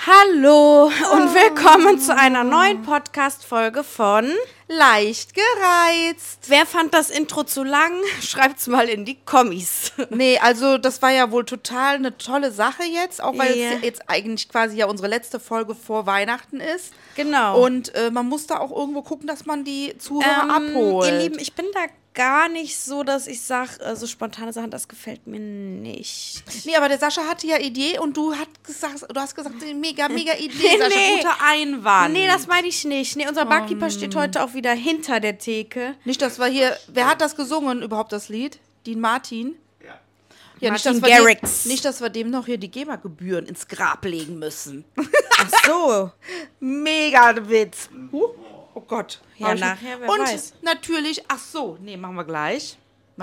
Hallo und willkommen zu einer neuen Podcast-Folge von Leicht gereizt. Wer fand das Intro zu lang? Schreibt's mal in die Kommis. Nee, also das war ja wohl total eine tolle Sache jetzt, auch weil Ja. es jetzt eigentlich quasi ja unsere letzte Folge vor Weihnachten ist. Genau. Und man muss da auch irgendwo gucken, dass man die Zuhörer abholt. Ihr Lieben, ich bin da gar nicht so, dass ich sage, so spontane Sachen, das gefällt mir nicht. Nee, aber der Sascha hatte ja Idee und du hast gesagt, mega Idee, Sascha, guter Einwand. Nee, das meine ich nicht. Nee, unser Barkeeper steht heute auch wieder hinter der Theke. Nicht, dass wir hier, wer hat das gesungen überhaupt, das Lied? Dean Martin? Ja, Martin nicht, dass Garrix. nicht, dass wir dem noch hier die GEMA-Gebühren ins Grab legen müssen. Ach so. Mega Witz. Oh Gott. Ja, nachher, wer Und weiß. natürlich, machen wir gleich.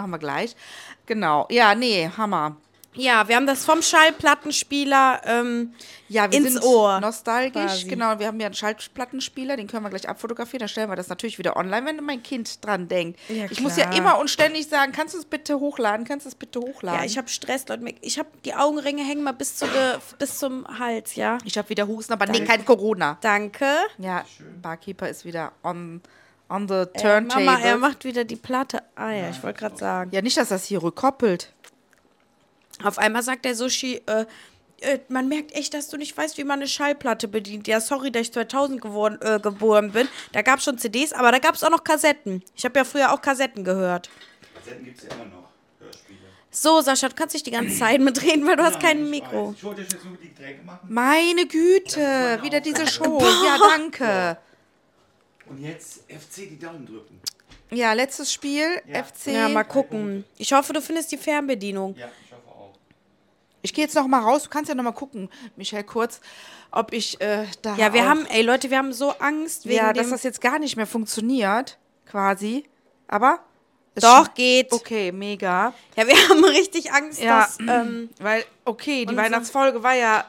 Genau. Ja, nee, Hammer. Ja, wir haben das vom Schallplattenspieler Ja, wir ins sind Ohr. nostalgisch. quasi. Genau, wir haben ja einen Schallplattenspieler, den können wir gleich abfotografieren. Dann stellen wir das natürlich wieder online, wenn mein Kind dran denkt. Ja, ich muss ja klar. immer und ständig sagen, kannst du es bitte hochladen? Ja, ich habe Stress, Leute. Ich habe die Augenringe hängen mal bis zum Hals, ja. Ich habe wieder Husten, aber nee, kein Corona. Danke. Ja, Barkeeper ist wieder on the turntable. Mama, er macht wieder die Platte. Ah ja, ich wollte gerade sagen. Ja, nicht, dass das hier rückkoppelt. Auf einmal sagt der Sushi, man merkt echt, dass du nicht weißt, wie man eine Schallplatte bedient. Ja, sorry, dass ich 2000 geboren bin. Da gab es schon CDs, aber da gab es auch noch Kassetten. Ich habe ja früher auch Kassetten gehört. Kassetten gibt es ja immer noch, Hörspiele. So, Sascha, du kannst nicht die ganze Zeit mitreden, weil du hast kein Mikro. Ich wollte jetzt nur die Getränke machen. Meine Güte, wieder diese Show. Ja, danke. Und jetzt FC die Daumen drücken. Ja, letztes Spiel, Ja. FC. Ja, mal gucken. Ich hoffe, du findest die Fernbedienung. Ja, ich hoffe auch. Ich gehe jetzt noch mal raus. Du kannst ja noch mal gucken, Michael, kurz, ob ich da Ja, wir auch, haben, Leute, wir haben so Angst wegen ja, dem... dass das jetzt gar nicht mehr funktioniert, quasi. Aber es Doch, geht. Okay, mega. Ja, wir haben richtig Angst, Ja, dass... weil, okay, die und so- Weihnachtsfolge war ja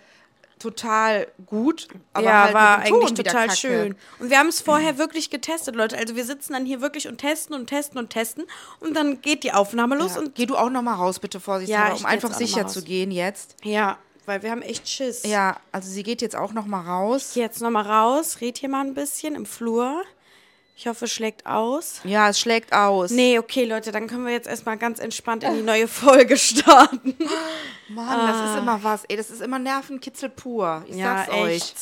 total gut, aber ja, halt war mit dem Ton eigentlich wieder total kacke. schön. Und wir haben es vorher wirklich getestet, Leute. Also wir sitzen dann hier wirklich und testen und testen und testen. Und dann geht die Aufnahme los. Ja. Und Geh du auch noch mal raus, bitte vorsichtshalber, Ja, ich um geh einfach jetzt auch noch sicher mal zu raus. gehen jetzt. ja, weil wir haben echt Schiss. Ja, also sie geht jetzt auch noch mal raus. Ich geh jetzt nochmal raus, red hier mal ein bisschen im Flur. Ich hoffe, es schlägt aus. Ja, es schlägt aus. Nee, okay, Leute, dann können wir jetzt erstmal ganz entspannt in die neue Folge starten. Mann, das ist immer was. Ey, das ist immer Nervenkitzel pur. Ich sag's euch.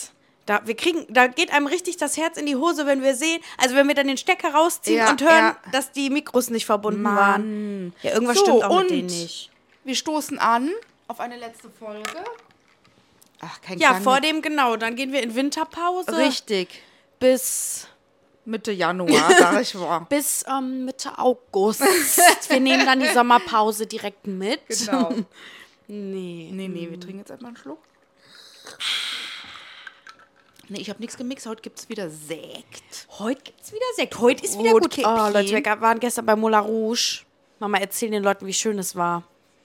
Da geht einem richtig das Herz in die Hose, wenn wir sehen, also wenn wir dann den Stecker rausziehen Ja, und hören, ja. dass die Mikros nicht verbunden Mann. waren. Ja, irgendwas So, stimmt auch und mit denen nicht. wir stoßen an auf eine letzte Folge. Ach, kein Ja, Klang vor mit- dem, genau, dann gehen wir in Winterpause. Richtig. Bis Mitte Januar, sag ich mal. bis Mitte August. Wir nehmen dann die Sommerpause direkt mit. Genau. Nee. Nee, wir trinken jetzt erstmal einen Schluck. Nee, ich habe nichts gemixt. Heute gibt's wieder Sekt. Heute gibt's wieder Sekt. Heute ist wieder gut. Okay, Oh, Leute, wir waren gestern bei Moulin Rouge. Mama, erzähl den Leuten, wie schön es war.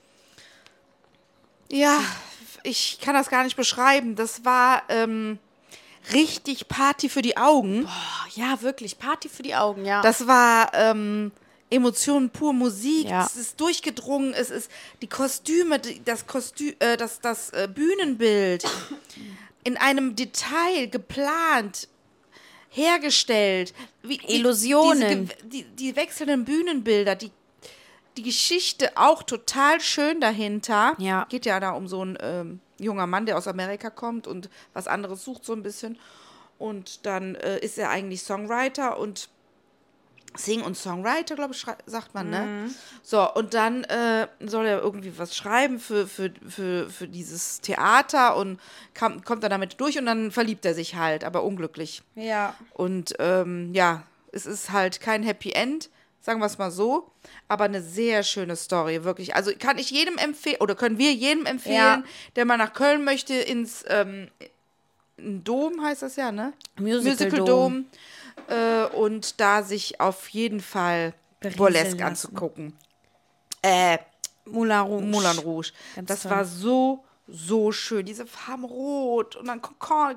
Ja, ich kann das gar nicht beschreiben. Das war richtig Party für die Augen. Oh, ja, wirklich. Party für die Augen, ja. Das war Emotionen pur, Musik. Ja. Es ist durchgedrungen. Es ist die Kostüme, das Bühnenbild in einem Detail geplant, hergestellt. Illusionen. Die wechselnden Bühnenbilder, die Geschichte auch total schön dahinter. Ja. Geht ja da um so einen junger Mann, der aus Amerika kommt und was anderes sucht so ein bisschen. Und dann ist er eigentlich Songwriter und Sing- und Songwriter, glaube ich, sagt man, ne? So, und dann soll er irgendwie was schreiben für dieses Theater und kommt dann damit durch und dann verliebt er sich halt, aber unglücklich. Ja. Und ja, es ist halt kein Happy End, sagen wir es mal so, aber eine sehr schöne Story, wirklich. Also kann ich jedem empfehlen, oder können wir jedem empfehlen, Ja. der mal nach Köln möchte, ins Dom heißt das ja, ne? Musical Dome. Und da sich auf jeden Fall Berieseln Burlesque lassen. anzugucken. Moulin Rouge. Moulin Rouge. Ganz Das toll. war so schön. Diese Farben rot und dann Kokon.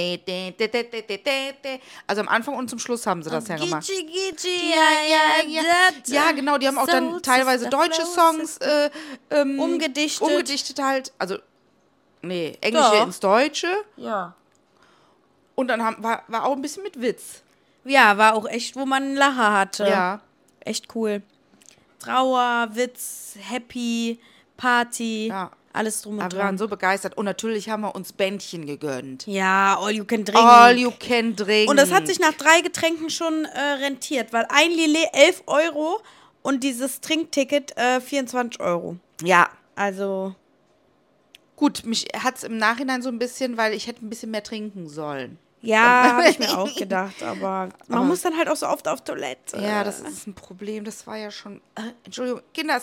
Also am Anfang und zum Schluss haben sie das ja gemacht. Gitschi, Ja, genau, die haben auch dann teilweise deutsche Songs umgedichtet. umgedichtet halt. Also Nee, Englische Doch. ins Deutsche. Ja. Und dann war auch ein bisschen mit Witz. Ja, war auch echt, wo man einen Lacher hatte. Ja. Echt cool. Trauer, Witz, Happy, Party, Ja. alles drum und Aber wir waren dran. so begeistert. Und natürlich haben wir uns Bändchen gegönnt. Ja, all you can drink. All you can drink. Und das hat sich nach 3 Getränken schon rentiert, weil ein Lillet 11 Euro und dieses Trinkticket 24 Euro. Ja. Also, Gut, mich hat es im Nachhinein so ein bisschen, weil ich hätte ein bisschen mehr trinken sollen. ja, habe ich mir auch gedacht, aber man muss dann halt auch so oft auf Toilette. Ja, das ist ein Problem. Das war ja schon. Entschuldigung, Kinder.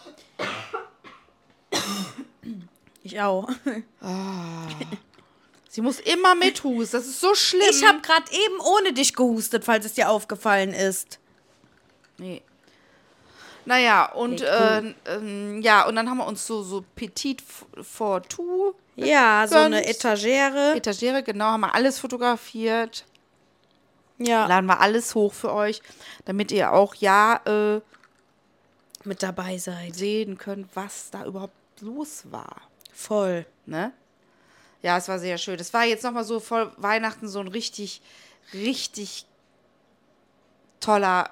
Ich auch. Sie muss immer mithusten. Das ist so schlimm. Ich habe gerade eben ohne dich gehustet, falls es dir aufgefallen ist. Nee. Naja, und Nee, ja, und dann haben wir uns so Petit for Two Ja, so Gönnt. eine Etagere. Etagere, genau, haben wir alles fotografiert. Ja, Laden wir alles hoch für euch, damit ihr auch mit dabei seid. sehen könnt, was da überhaupt los war. Voll. Ne? Ja, es war sehr schön. Es war jetzt nochmal so vor Weihnachten so ein richtig, richtig toller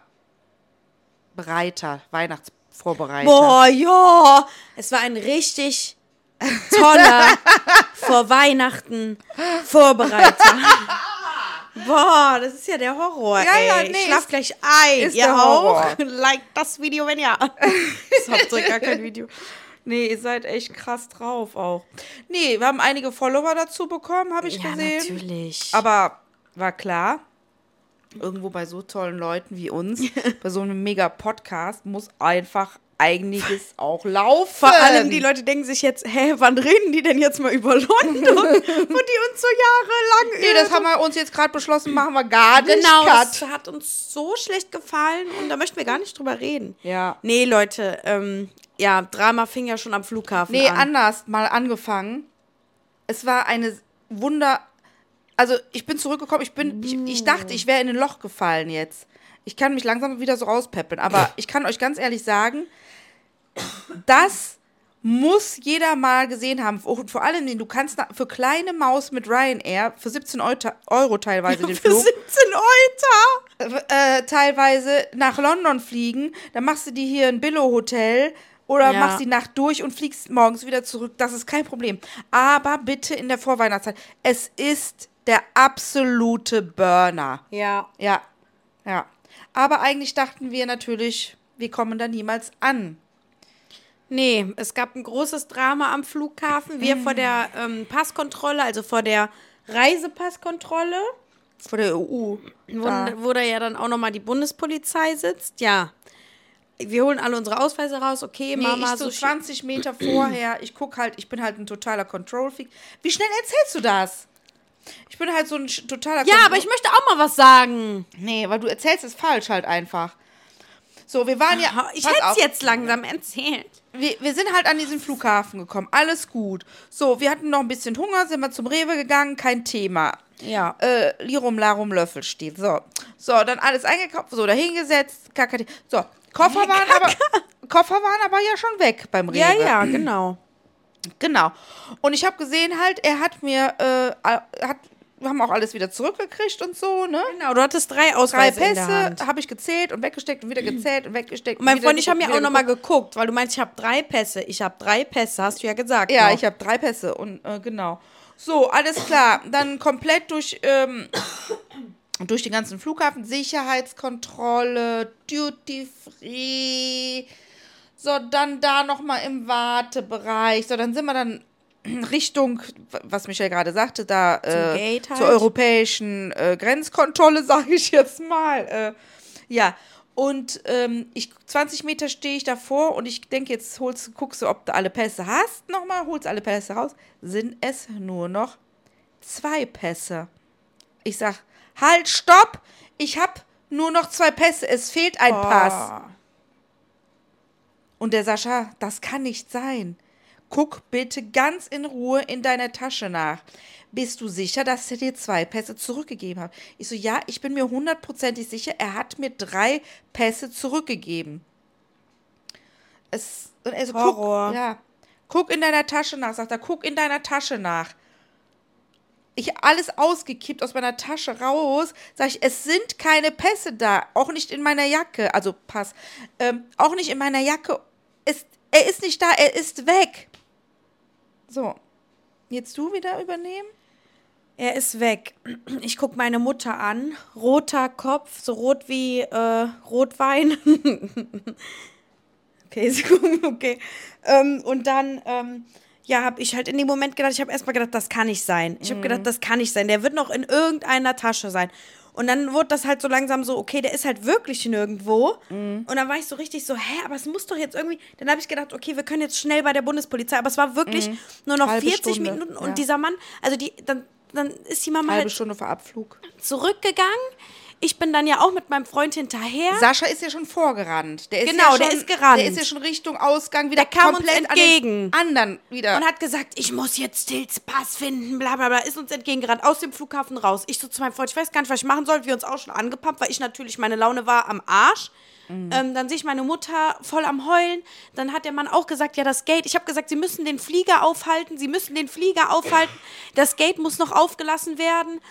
Weihnachtsvorbereiter. Boah, ja. Es war ein richtig toller vor Weihnachten Vorbereiter. Boah, das ist ja der Horror, Ja, ey. ja, Ich nee, schlaf ist- gleich ein. ist Ihr der auch? Horror. Like das Video, wenn ja. Das habt ihr gar kein Video. Nee, ihr seid echt krass drauf auch. Nee, wir haben einige Follower dazu bekommen, habe ich Ja, gesehen. natürlich. Aber war klar, irgendwo bei so tollen Leuten wie uns, bei so einem mega Podcast, muss einfach einiges auch laufen. Vor allem die Leute denken sich jetzt, hä, wann reden die denn jetzt mal über London, wo die uns so jahrelang Nee, das haben wir uns jetzt gerade beschlossen, machen wir gar nicht. Genau, das Cut. hat uns so schlecht gefallen und da möchten wir gar nicht drüber reden. Ja. Nee, Leute, ja, Drama fing ja schon am Flughafen Nee, an. anders mal angefangen. Es war eine Also, ich bin zurückgekommen, ich dachte, ich wäre in ein Loch gefallen jetzt. Ich kann mich langsam wieder so rauspäppeln, aber ich kann euch ganz ehrlich sagen, das muss jeder mal gesehen haben. Und vor allem, du kannst für kleine Maus mit Ryanair für 17 Euro teilweise den Für Flug 17 Euro. teilweise nach London fliegen, dann machst du dir hier ein Billo-Hotel oder Ja. machst die Nacht durch und fliegst morgens wieder zurück. Das ist kein Problem. Aber bitte in der Vorweihnachtszeit. Es ist der absolute Burner. Ja. Ja, ja. Aber eigentlich dachten wir natürlich, wir kommen da niemals an. Nee, es gab ein großes Drama am Flughafen. Wir vor der Passkontrolle, also vor der Reisepasskontrolle, Vor der EU. wo da ja dann auch nochmal die Bundespolizei sitzt. Ja. Wir holen alle unsere Ausweise raus. Okay, Nee, Mama, ich so so 20 Meter vorher, ich bin halt ein totaler Control-Freak. Wie schnell erzählst du das? Ich bin halt so ein totaler Ja, aber ich möchte auch mal was sagen. Nee, weil du erzählst es falsch halt einfach. So, wir waren ja. Ich pass hätte auf. es jetzt langsam erzählt. Wir sind halt an diesen Flughafen gekommen. Alles gut. So, wir hatten noch ein bisschen Hunger, sind wir zum Rewe gegangen, kein Thema. Ja. Lirum Larum Löffel steht. So, dann alles eingekauft, so dahingesetzt, Kakati. So, Koffer waren aber ja schon weg beim Rewe. Ja, ja, genau. Genau. Und ich habe gesehen halt, er hat mir, wir haben auch alles wieder zurückgekriegt und so, ne? Genau, du hattest 3 3 Ausweise in der Hand. Pässe habe ich gezählt und weggesteckt und wieder gezählt und weggesteckt. Und mein wieder Freund, ich habe geguckt, mir auch wieder nochmal geguckt, weil du meinst, ich habe 3 Pässe. Ich habe 3 Pässe, hast du ja gesagt. Ja, noch. ich habe 3 Pässe und genau. So, alles klar. Dann komplett durch den ganzen Flughafen, Sicherheitskontrolle, Duty Free. So, dann da nochmal im Wartebereich. So, dann sind wir dann Richtung, was Michael gerade sagte, da Gate halt. zur europäischen Grenzkontrolle, sage ich jetzt mal. Ja, und 20 Meter stehe ich davor und ich denke, jetzt guckst du, ob du alle Pässe hast. Nochmal, holst alle Pässe raus. Sind es nur noch 2 Pässe. Ich sag, halt, stopp! Ich habe nur noch 2 Pässe. Es fehlt ein Pass. Und der Sascha, das kann nicht sein. Guck bitte ganz in Ruhe in deiner Tasche nach. Bist du sicher, dass er dir 2 Pässe zurückgegeben hat? Ich so, ja, ich bin mir 100%ig sicher, er hat mir 3 Pässe zurückgegeben. Und er so, Horror. Guck in deiner Tasche nach, sagt er, guck in deiner Tasche nach. Ich alles ausgekippt aus meiner Tasche raus, sag ich, es sind keine Pässe da, auch nicht in meiner Jacke, also Pass, auch nicht in meiner Jacke, er ist nicht da, er ist weg. So, jetzt du wieder übernehmen? Er ist weg. Ich gucke meine Mutter an. Roter Kopf, so rot wie Rotwein. Okay, sie gucken, okay. Und dann, habe ich halt in dem Moment gedacht, ich habe erstmal gedacht, das kann nicht sein. Ich habe gedacht, das kann nicht sein. Der wird noch in irgendeiner Tasche sein. Und dann wurde das halt so langsam so, okay, der ist halt wirklich nirgendwo. Und dann war ich so richtig so, aber es muss doch jetzt irgendwie. Dann habe ich gedacht, okay, wir können jetzt schnell bei der Bundespolizei. Aber es war wirklich nur noch Halbe 40 Stunde, Minuten. Und ja. dieser Mann, also dann ist die Mama Halbe halt Stunde vor Abflug. zurückgegangen. Ich bin dann ja auch mit meinem Freund hinterher. Sascha ist ja schon vorgerannt. Der ist Genau, ja der schon, ist gerannt. Der ist ja schon Richtung Ausgang wieder Der kam uns komplett entgegen. an den anderen wieder. Und hat gesagt, ich muss jetzt Tils Pass finden, bla bla bla, ist uns entgegengerannt, aus dem Flughafen raus. Ich so zu meinem Freund, ich weiß gar nicht, was ich machen soll, wir uns auch schon angepumpt, weil ich natürlich, meine Laune war am Arsch. Dann sehe ich meine Mutter voll am Heulen. Dann hat der Mann auch gesagt, ja, das Gate, ich habe gesagt, sie müssen den Flieger aufhalten, das Gate muss noch aufgelassen werden.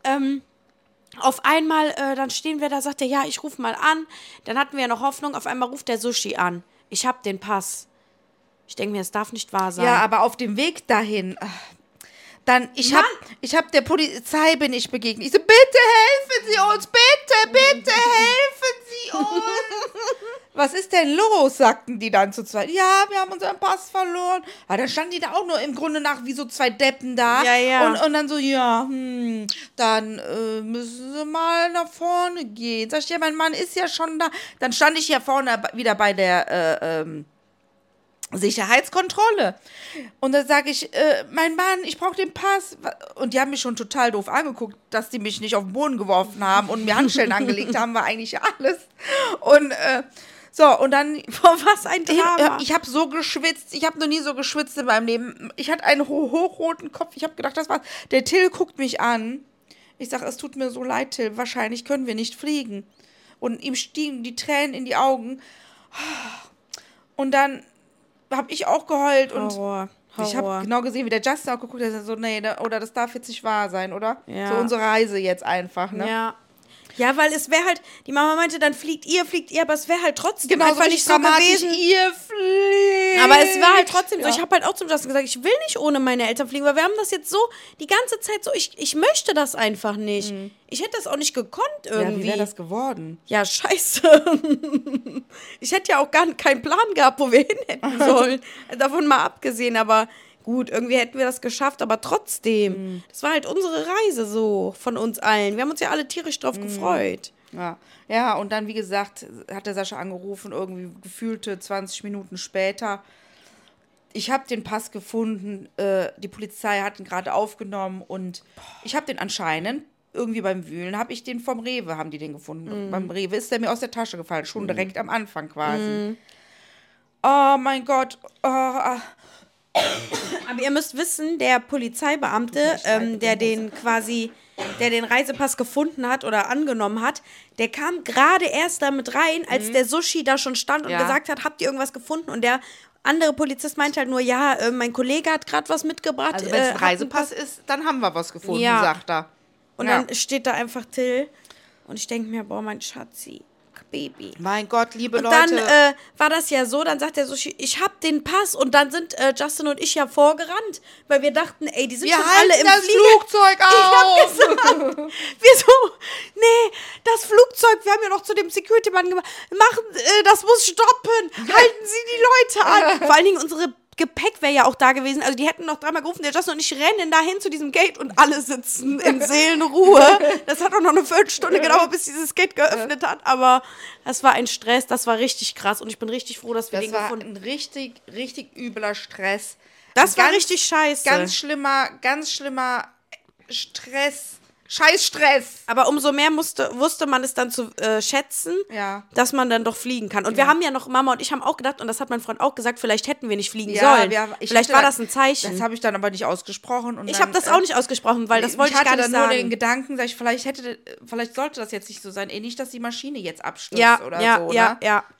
Auf einmal, dann stehen wir da, sagt er, ja, ich rufe mal an. Dann hatten wir ja noch Hoffnung, auf einmal ruft der Sushi an. Ich habe den Pass. Ich denke mir, es darf nicht wahr sein. Ja, aber auf dem Weg dahin, ich hab der Polizei bin ich begegnet. Ich so, bitte helfen Sie uns, bitte helfen Sie uns. Was ist denn los, sagten die dann zu zweit. Ja, wir haben unseren Pass verloren. Aber dann standen die da auch nur im Grunde nach wie so zwei Deppen da. Ja, ja. Und dann so, ja, dann müssen Sie mal nach vorne gehen. Sag ich, ja, mein Mann ist ja schon da. Dann stand ich ja vorne wieder bei der Sicherheitskontrolle. Und dann sage ich, mein Mann, ich brauche den Pass. Und die haben mich schon total doof angeguckt, dass die mich nicht auf den Boden geworfen haben und mir Handschellen angelegt haben, war eigentlich alles. Und und dann, was ein Drama. ich habe so geschwitzt, ich habe noch nie so geschwitzt in meinem Leben. Ich hatte einen hochroten Kopf, ich habe gedacht, das war's. Der Till guckt mich an. Ich sage, es tut mir so leid, Till, wahrscheinlich können wir nicht fliegen. Und ihm stiegen die Tränen in die Augen. Und dann habe ich auch geheult und Horror. ich habe genau gesehen, wie der Justin auch geguckt hat, der so, nee, oder das darf jetzt nicht wahr sein, oder? Ja. So unsere Reise jetzt einfach, ne? Ja, weil es wäre halt, die Mama meinte, dann fliegt ihr, aber es wäre halt trotzdem Genau, einfach so nicht so dramatisch, gewesen. ihr fliegt. Aber es war halt trotzdem so, Ja. ich habe halt auch zum Justin gesagt, ich will nicht ohne meine Eltern fliegen, weil wir haben das jetzt so die ganze Zeit so, ich möchte das einfach nicht. Ich hätte das auch nicht gekonnt irgendwie. Ja, wie wäre das geworden? Ja, scheiße. Ich hätte ja auch gar keinen Plan gehabt, wo wir hin hätten sollen. Davon mal abgesehen, aber gut, irgendwie hätten wir das geschafft, aber trotzdem. Das war halt unsere Reise so von uns allen. Wir haben uns ja alle tierisch drauf gefreut. Ja, und dann, wie gesagt, hat der Sascha angerufen, irgendwie gefühlte 20 Minuten später. Ich habe den Pass gefunden, die Polizei hat ihn gerade aufgenommen und ich habe den anscheinend, irgendwie beim Wühlen, habe ich den vom Rewe, haben die den gefunden. Beim Rewe ist der mir aus der Tasche gefallen, schon direkt am Anfang quasi. Oh mein Gott. Aber ihr müsst wissen, der Polizeibeamte, der den Reisepass gefunden hat oder angenommen hat, der kam gerade erst damit rein, als der Sushi da schon stand und gesagt hat, habt ihr irgendwas gefunden? Und der andere Polizist meinte halt nur, ja, mein Kollege hat gerade was mitgebracht. Also wenn es ein Reisepass ist, dann haben wir was gefunden, Ja. sagt er. Und dann steht da einfach Till und ich denke mir, boah, mein Schatzi, Baby. Mein Gott, liebe Und Leute. dann war das ja so, dann sagt der Sushi, ich hab den Pass. Und dann sind Justin und ich ja vorgerannt, weil wir dachten, ey, die sind wir schon halten alle im das Flieger. Flugzeug auf. Wir so, nee, das Flugzeug, wir haben ja noch zu dem Security-Mann gemacht, das muss stoppen, halten Sie die Leute an. Vor allen Dingen unsere Gepäck wäre ja auch da gewesen, also die hätten noch dreimal gerufen, der Justin und ich rennen dahin zu diesem Gate und alle sitzen in Seelenruhe. Das hat auch noch eine Viertelstunde gedauert, bis dieses Gate geöffnet hat, aber das war ein Stress, das war richtig krass und ich bin richtig froh, dass wir Das den war gefunden haben. ein richtig, richtig übler Stress. Das war Ganz- richtig scheiße. Ganz schlimmer Stress. Scheißstress. Aber umso mehr wusste man es dann zu schätzen, Ja. dass man dann doch fliegen kann. Und wir haben ja noch, Mama und ich haben auch gedacht, und das hat mein Freund auch gesagt, vielleicht hätten wir nicht fliegen sollen. Vielleicht war das ein Zeichen. Das habe ich dann aber nicht ausgesprochen. Und Ich dann, habe das auch nicht ausgesprochen, weil das wollte ich gar nicht hatte dann nur den sagen. Gedanken, vielleicht sollte das jetzt nicht so sein. Nicht, dass die Maschine jetzt abstürzt Ja, oder ja, so. ja, Ne? ja.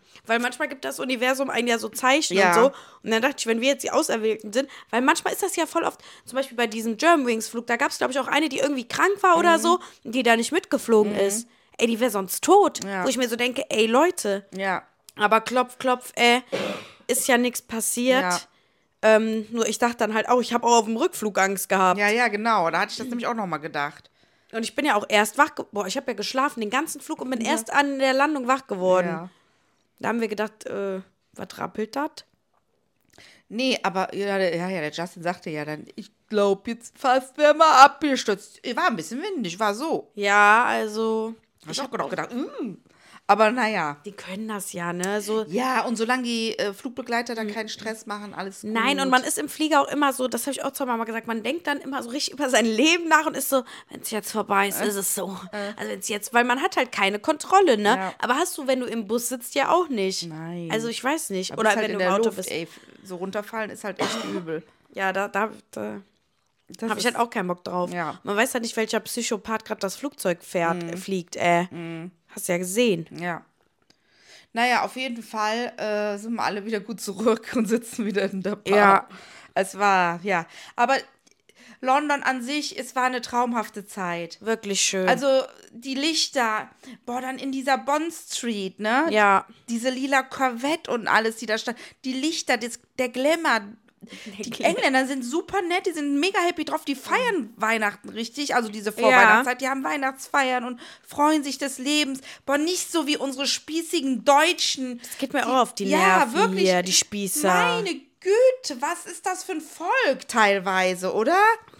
Weil manchmal gibt das Universum einen ja so Zeichen Ja. und so. Und dann dachte ich, wenn wir jetzt die Auserwählten sind, weil manchmal ist das ja voll oft, zum Beispiel bei diesem Germanwings-Flug, da gab es, glaube ich, auch eine, die irgendwie krank war oder so, und die da nicht mitgeflogen ist. Ey, die wäre sonst tot. Ja. Wo ich mir so denke, ey, Leute, Ja. aber klopf, klopf, ist ja nichts passiert. Nur ich dachte dann halt auch, ich habe auch auf dem Rückflug Angst gehabt. Ja, ja, genau. Da hatte ich das nämlich auch nochmal gedacht. Und ich bin ja auch erst wach geworden. Ich habe ja geschlafen den ganzen Flug und bin erst an der Landung wach geworden. Ja. Da haben wir gedacht, was rappelt das? Nee, aber der Justin sagte ja dann, ich glaube, jetzt fast wäre mal abgestürzt. War ein bisschen windig, war so. Ja, also. Hab ich auch gedacht, aber naja. Die können das ja, ne? So. Ja, und solange die Flugbegleiter da keinen Stress machen, alles gut. Nein, und man ist im Flieger auch immer so, das habe ich auch zur Mama gesagt, man denkt dann immer so richtig über sein Leben nach und ist so, wenn es jetzt vorbei ist, ist es so. Also wenn es jetzt, weil man hat halt keine Kontrolle, ne? Ja. Aber hast du, wenn du im Bus sitzt, ja auch nicht. Nein. Also ich weiß nicht. Aber Oder ist halt wenn in du im der Auto Luft, bist. ey, so runterfallen ist halt echt übel. Ja, da Das habe ich ist- halt auch keinen Bock drauf. Ja. Man weiß halt nicht, welcher Psychopath gerade das Flugzeug fliegt. Hast ja gesehen. Ja. Naja, auf jeden Fall sind wir alle wieder gut zurück und sitzen wieder in der Bar. Ja. Es war, ja. Aber London an sich, es war eine traumhafte Zeit. Wirklich schön. Also die Lichter, boah, dann in dieser Bond Street, ne? Ja. Diese lila Corvette und alles, die da stand. Die Lichter, der Glamour. Die Engländer sind super nett, die sind mega happy drauf, die feiern Weihnachten richtig, also diese Vorweihnachtszeit, die haben Weihnachtsfeiern und freuen sich des Lebens. Boah, nicht so wie unsere spießigen Deutschen. Das geht mir auch auf die Ja, Nerven wirklich. hier, die Spießer. Meine Güte, was ist das für ein Volk teilweise, oder?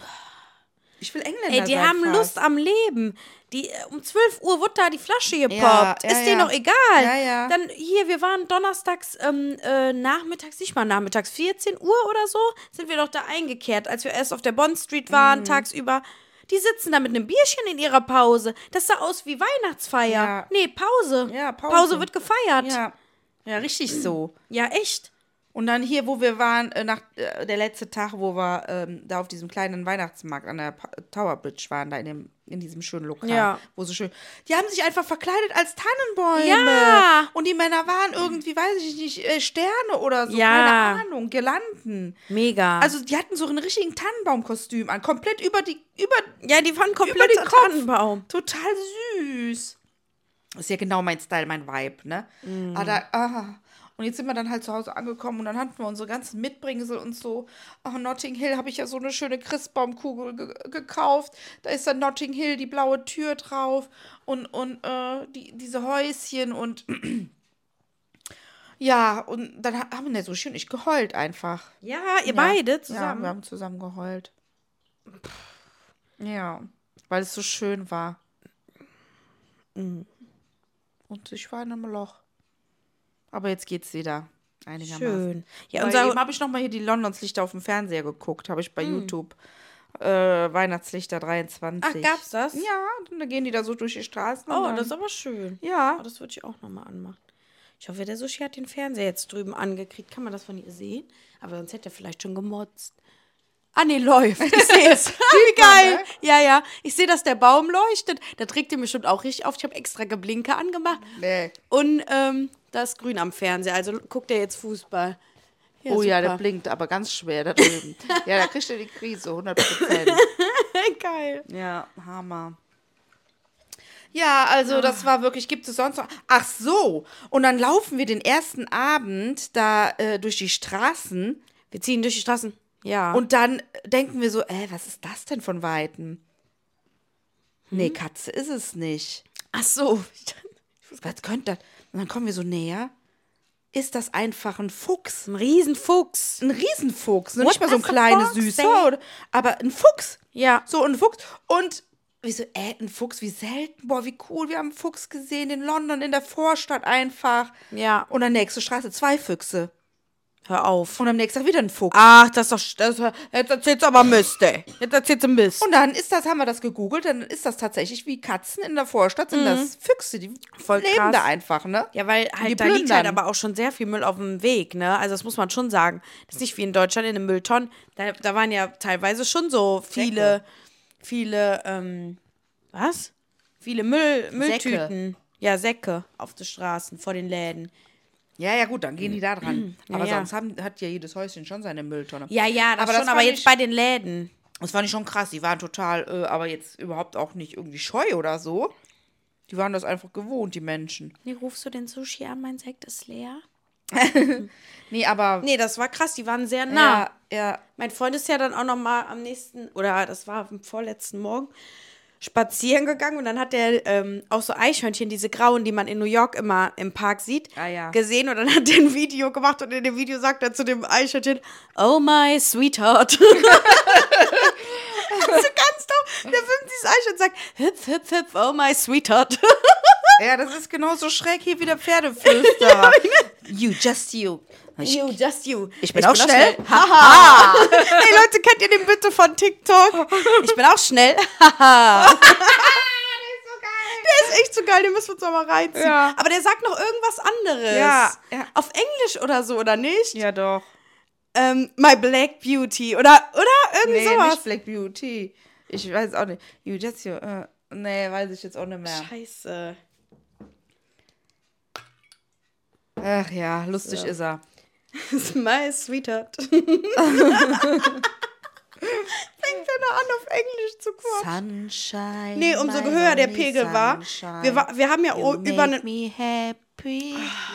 Ich will Engländer Ey, die sein haben fast. Lust am Leben. Die, um 12 Uhr wird da die Flasche gepoppt. Ja, ja, ist denen ja. doch egal. Ja, ja. Dann hier, wir waren donnerstags nachmittags, nicht mal nachmittags, 14 Uhr oder so, sind wir doch da eingekehrt, als wir erst auf der Bond Street waren, Mhm. tagsüber. Die sitzen da mit einem Bierchen in ihrer Pause. Das sah aus wie Weihnachtsfeier. Ja. Nee, Pause. Ja, Pause. Pause wird gefeiert. Ja, ja, richtig so. Ja, echt. Und dann hier, wo wir waren, der letzte Tag, wo wir da auf diesem kleinen Weihnachtsmarkt an der Tower Bridge waren, da in diesem schönen Lokal, Ja. wo so schön. Die haben sich einfach verkleidet als Tannenbäume. Ja. Und die Männer waren irgendwie, weiß ich nicht, Sterne oder so, Ja. keine Ahnung, Girlanden. Mega. Also die hatten so einen richtigen Tannenbaumkostüm an, komplett über ja, die waren komplett den Kopf. Tannenbaum. Total süß. Ist ja genau mein Style, mein Vibe, ne? Und jetzt sind wir dann halt zu Hause angekommen und dann hatten wir unsere ganzen Mitbringsel und so. Ach, Notting Hill habe ich ja so eine schöne Christbaumkugel gekauft. Da ist dann Notting Hill, die blaue Tür drauf und diese Häuschen und ja, und dann haben wir so schön nicht geheult einfach. Ja, ihr beide Ja, zusammen. wir haben zusammen geheult. Ja, weil es so schön war. Und ich war in einem Loch. Aber jetzt geht's wieder. Einigermaßen. Schön. Ja, Ja, unser, eben habe ich noch mal hier die Londons Lichter auf dem Fernseher geguckt, habe ich bei YouTube. Weihnachtslichter 23. Ach, gab's das? Ja, und dann gehen die da so durch die Straßen. und Oh, dann, das ist aber schön. ja. Oh, das würde ich auch nochmal anmachen. Ich hoffe, der Sushi hat den Fernseher jetzt drüben angekriegt. Kann man das von ihr sehen? Aber sonst hätte er vielleicht schon gemotzt. Ah, nee, läuft. Ich sehe es. Wie geil. ne? Ja, ja. Ich sehe, dass der Baum leuchtet. Da trägt ihr bestimmt auch richtig auf. Ich habe extra Geblinke angemacht. Nee. Und da ist grün am Fernseher. Also guckt er jetzt Fußball. Ja, Oh ja, super. der blinkt aber ganz schwer da drüben. Ja, da kriegt er die Krise, 100%. Geil. Ja, Hammer. Ja, also das war wirklich, gibt es sonst noch. Ach so, und dann laufen wir den ersten Abend da durch die Straßen Wir ziehen durch die Straßen. Ja. und dann denken wir so, was ist das denn von Weitem? Nee, Katze ist es nicht. ach so. Was könnte das? Und dann kommen wir so näher. Ist das einfach ein Fuchs? Ein Riesenfuchs. Ein Riesenfuchs. Nur What nicht mal so ein does a kleiner fox Süßer, say? oder, aber ein Fuchs. Ja. So, ein Fuchs. Und wir so, ein Fuchs, wie selten. Boah, wie cool. Wir haben einen Fuchs gesehen in London, in der Vorstadt einfach. Ja. Und dann nächste Straße 2 Füchse. Hör auf. Und am nächsten Tag wieder ein Fuchs. Ach, das ist doch. Jetzt erzählst du aber Mist, ey. Jetzt erzählst du Mist. Und dann haben wir das gegoogelt, dann ist das tatsächlich wie Katzen in der Vorstadt, sind das Füchse, die Voll leben krass. da einfach, ne? Ja, weil Die halt da liegt plündern. halt aber auch schon sehr viel Müll auf dem Weg, ne? Also das muss man schon sagen. Das ist nicht wie in Deutschland in den Mülltonnen. Da waren ja teilweise schon so viele, was? Viele Mülltüten. Ja, Säcke auf den Straßen, vor den Läden. Ja, ja, gut, dann gehen die da dran. Aber Ja. sonst hat ja jedes Häuschen schon seine Mülltonne. Ja, das Aber schon, das aber fand jetzt ich- bei den Läden. Das fand ich schon krass. Die waren total, aber jetzt überhaupt auch nicht irgendwie scheu oder so. Die waren das einfach gewohnt, die Menschen. Nee, rufst du den Sushi an, mein Sekt ist leer? Nee, aber. Nee, das war krass, die waren sehr nah. Ja. Mein Freund ist ja dann auch noch mal am nächsten, oder das war am vorletzten Morgen, spazieren gegangen und dann hat der auch so Eichhörnchen, diese grauen, die man in New York immer im Park sieht, Ah, ja. gesehen und dann hat er ein Video gemacht und in dem Video sagt er zu dem Eichhörnchen, oh my sweetheart. So ganz doof. Der filmt dieses Eichhörnchen und sagt, hüpf, hüpf, hüpf, oh my sweetheart. Ja, das ist genauso schräg hier wie der Pferdeflüsterer. You, just you. You, just you. Ich bin auch schnell. Haha. Hey Leute, kennt ihr den bitte von TikTok? Ich bin auch schnell. Haha. Der ist echt so geil, den müssen wir uns noch mal reinziehen. Ja. Aber der sagt noch irgendwas anderes. Ja. Auf Englisch oder so, oder nicht? Ja, doch. My Black Beauty oder irgendwie Nee, sowas. nicht Black Beauty. Ich weiß auch nicht. You, just you. Nee, weiß ich jetzt auch nicht mehr. Scheiße. Ach ja, lustig ist er. My Sweetheart. Fängt er noch an, auf Englisch zu quatschen? Sunshine. Nee, umso my höher der only Pegel war. sunshine. Wir haben ja You über make einen me happy.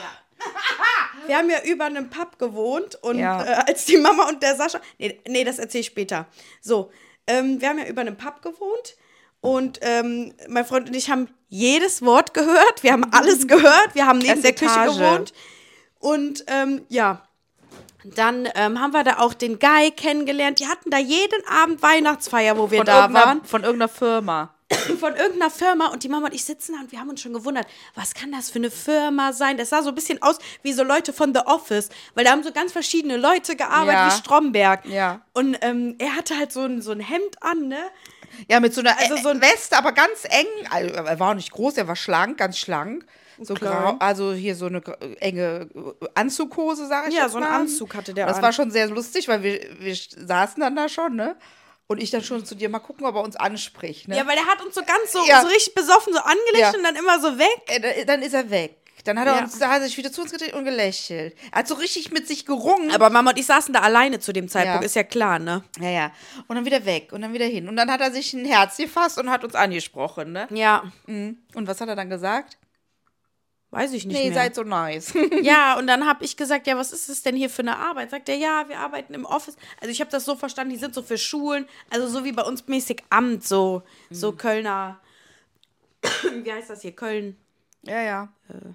Wir haben ja über einem Pub gewohnt und Ja. als die Mama und der Sascha. Nee, das erzähle ich später. So, wir haben ja über einem Pub gewohnt und mein Freund und ich haben jedes Wort gehört. Wir haben alles gehört. Wir haben neben Erste der Küche Etage. gewohnt. Und ja. Dann haben wir da auch den Guy kennengelernt. Die hatten da jeden Abend Weihnachtsfeier, wo wir da waren. Von irgendeiner Firma. Von irgendeiner Firma und die Mama und ich sitzen da und wir haben uns schon gewundert, was kann das für eine Firma sein? Das sah so ein bisschen aus wie so Leute von The Office, weil da haben so ganz verschiedene Leute gearbeitet, Ja. wie Stromberg. Ja. Und er hatte halt so ein Hemd an, ne? Ja, mit so einer Also so ein- Weste, aber ganz eng. Also, er war auch nicht groß, er war schlank, ganz schlank. So Klein. grau, also hier so eine enge Anzughose, sag ich Ja, jetzt so einen mal. Anzug hatte der Das an. war schon sehr lustig, weil wir saßen dann da schon, ne? Und ich dann schon zu dir mal gucken, ob er uns anspricht, ne? Ja, weil der hat uns so ganz so richtig besoffen so angelächelt Ja. und dann immer so weg. Dann ist er weg. Dann hat er Ja. da hat er sich wieder zu uns gedreht und gelächelt. Er hat so richtig mit sich gerungen. Aber Mama und ich saßen da alleine zu dem Zeitpunkt, Ja. ist ja klar, ne? Ja. Und dann wieder weg und dann wieder hin. Und dann hat er sich ein Herz gefasst und hat uns angesprochen, ne? Ja, Und was hat er dann gesagt? weiß ich nicht Nee, mehr. seid so nice. Ja, und dann habe ich gesagt, ja, was ist es denn hier für eine Arbeit? Sagt er, ja, wir arbeiten im Office. Also ich habe das so verstanden, die sind so für Schulen, also so wie bei uns mäßig Amt, so Kölner, wie heißt das hier, Köln? Ja.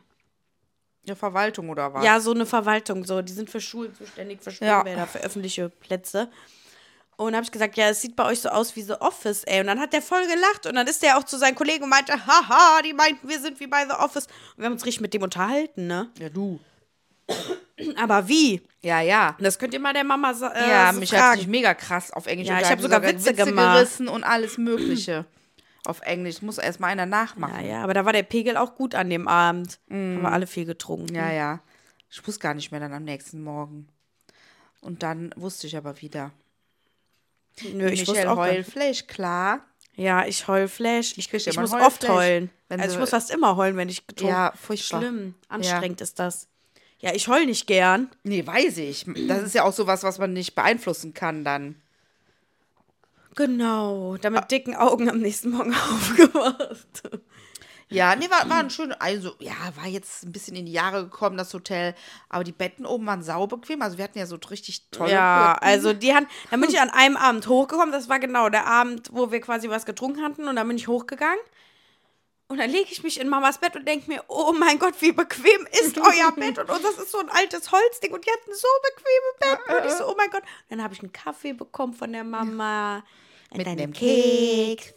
Ja, Verwaltung oder was? Ja, so eine Verwaltung, so, die sind für Schulen zuständig, für Schwimmbäder, für öffentliche Plätze. Und habe ich gesagt, ja, es sieht bei euch so aus wie The Office, ey. Und dann hat der voll gelacht und dann ist der auch zu seinen Kollegen und meinte, haha, die meinten, wir sind wie bei The Office. Und wir haben uns richtig mit dem unterhalten, ne? Ja, du. Aber wie? Ja. Das könnt ihr mal der Mama Ja, so mich hat fragen. sich mega krass auf Englisch Ja, ich unterhalten, hab sogar Witze gemacht. gerissen und alles Mögliche. Auf Englisch. Muss erst mal einer nachmachen. Ja, aber da war der Pegel auch gut an dem Abend. Haben wir alle viel getrunken. Ja. Ich wusste gar nicht mehr dann am nächsten Morgen. Und dann wusste ich aber wieder. Nö, ich wusste Michelle auch gar nicht. Heulfleisch, klar. Ja, ich heul Flash. Ich krieg Ich immer muss einen oft Heulflash, heulen. wenn Also ich sie- muss fast immer heulen, wenn ich getrunken Ja, furchtbar. Schlimm. Anstrengend ist das. Ja, ich heul nicht gern. Nee, weiß ich. Das ist ja auch sowas, was man nicht beeinflussen kann dann. Genau. Da mit dicken Augen am nächsten Morgen aufgewacht. Ja, nee, war ein schön, also, ja, war jetzt ein bisschen in die Jahre gekommen, das Hotel, aber die Betten oben waren saubequem, also wir hatten ja so richtig tolle Ja, Betten. also dann bin ich an einem Abend hochgekommen. Das war genau der Abend, wo wir quasi was getrunken hatten. Und dann bin ich hochgegangen. Und dann lege ich mich in Mamas Bett und denke mir, oh mein Gott, wie bequem ist euer Bett? Und das ist so ein altes Holzding und die hatten so bequeme Betten. Und ich so, oh mein Gott. Und dann habe ich einen Kaffee bekommen von der Mama. Und Mit dann einem Keks.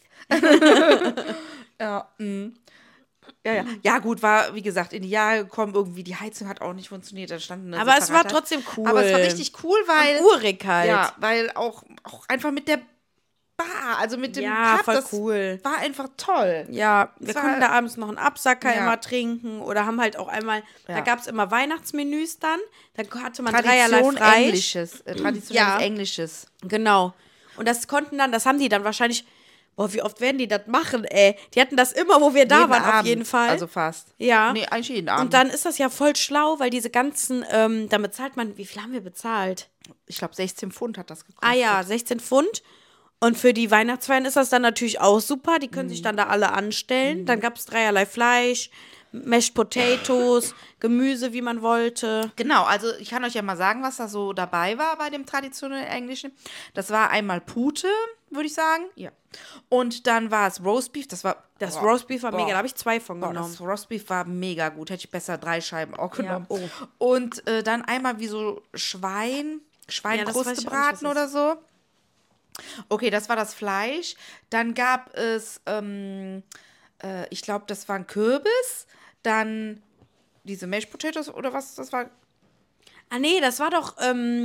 Ja, gut, war, wie gesagt, in die Jahre gekommen, irgendwie die Heizung hat auch nicht funktioniert, da stand eine Aber es war separate- trotzdem cool. Aber es war richtig cool, weil, Und urig halt. ja, weil auch einfach mit der Bar, also mit dem Ja, Pub, voll das cool. war einfach toll. Ja, wir Es war- konnten da abends noch einen Absacker Ja. immer trinken oder haben halt auch einmal, da Ja. gab es immer Weihnachtsmenüs dann, da hatte man dreierlei Tradition Fleisch. Englisches, traditionelles Ja. Englisches. Genau. Und das haben die dann wahrscheinlich Boah, wie oft werden die das machen, ey? Die hatten das immer, wo wir da Jeden waren, auf Abend, jeden Fall. Also fast. ja. Nee, eigentlich jeden Abend. Und dann ist das ja voll schlau, weil diese ganzen, dann bezahlt man, wie viel haben wir bezahlt? Ich glaube, 16 Pfund hat das gekostet. Ah ja, 16 Pfund. Und für die Weihnachtsfeiern ist das dann natürlich auch super. Die können sich dann da alle anstellen. Dann gab es dreierlei Fleisch, Mashed Potatoes, Gemüse, wie man wollte. Genau, also ich kann euch ja mal sagen, was da so dabei war bei dem traditionellen Englischen. Das war einmal Pute, würde ich sagen. Ja. Und dann war es Roastbeef. Das Roastbeef war mega, da habe ich 2 von genommen. Das Roastbeef war mega gut. Hätte ich besser 3 Scheiben auch genommen. oh. Und dann einmal wie so Schweinkrustebraten oder so. Okay, das war das Fleisch. Dann gab es, ich glaube, das war ein Kürbis. Dann diese Mashed Potatoes oder was das war. Ah nee, das war doch,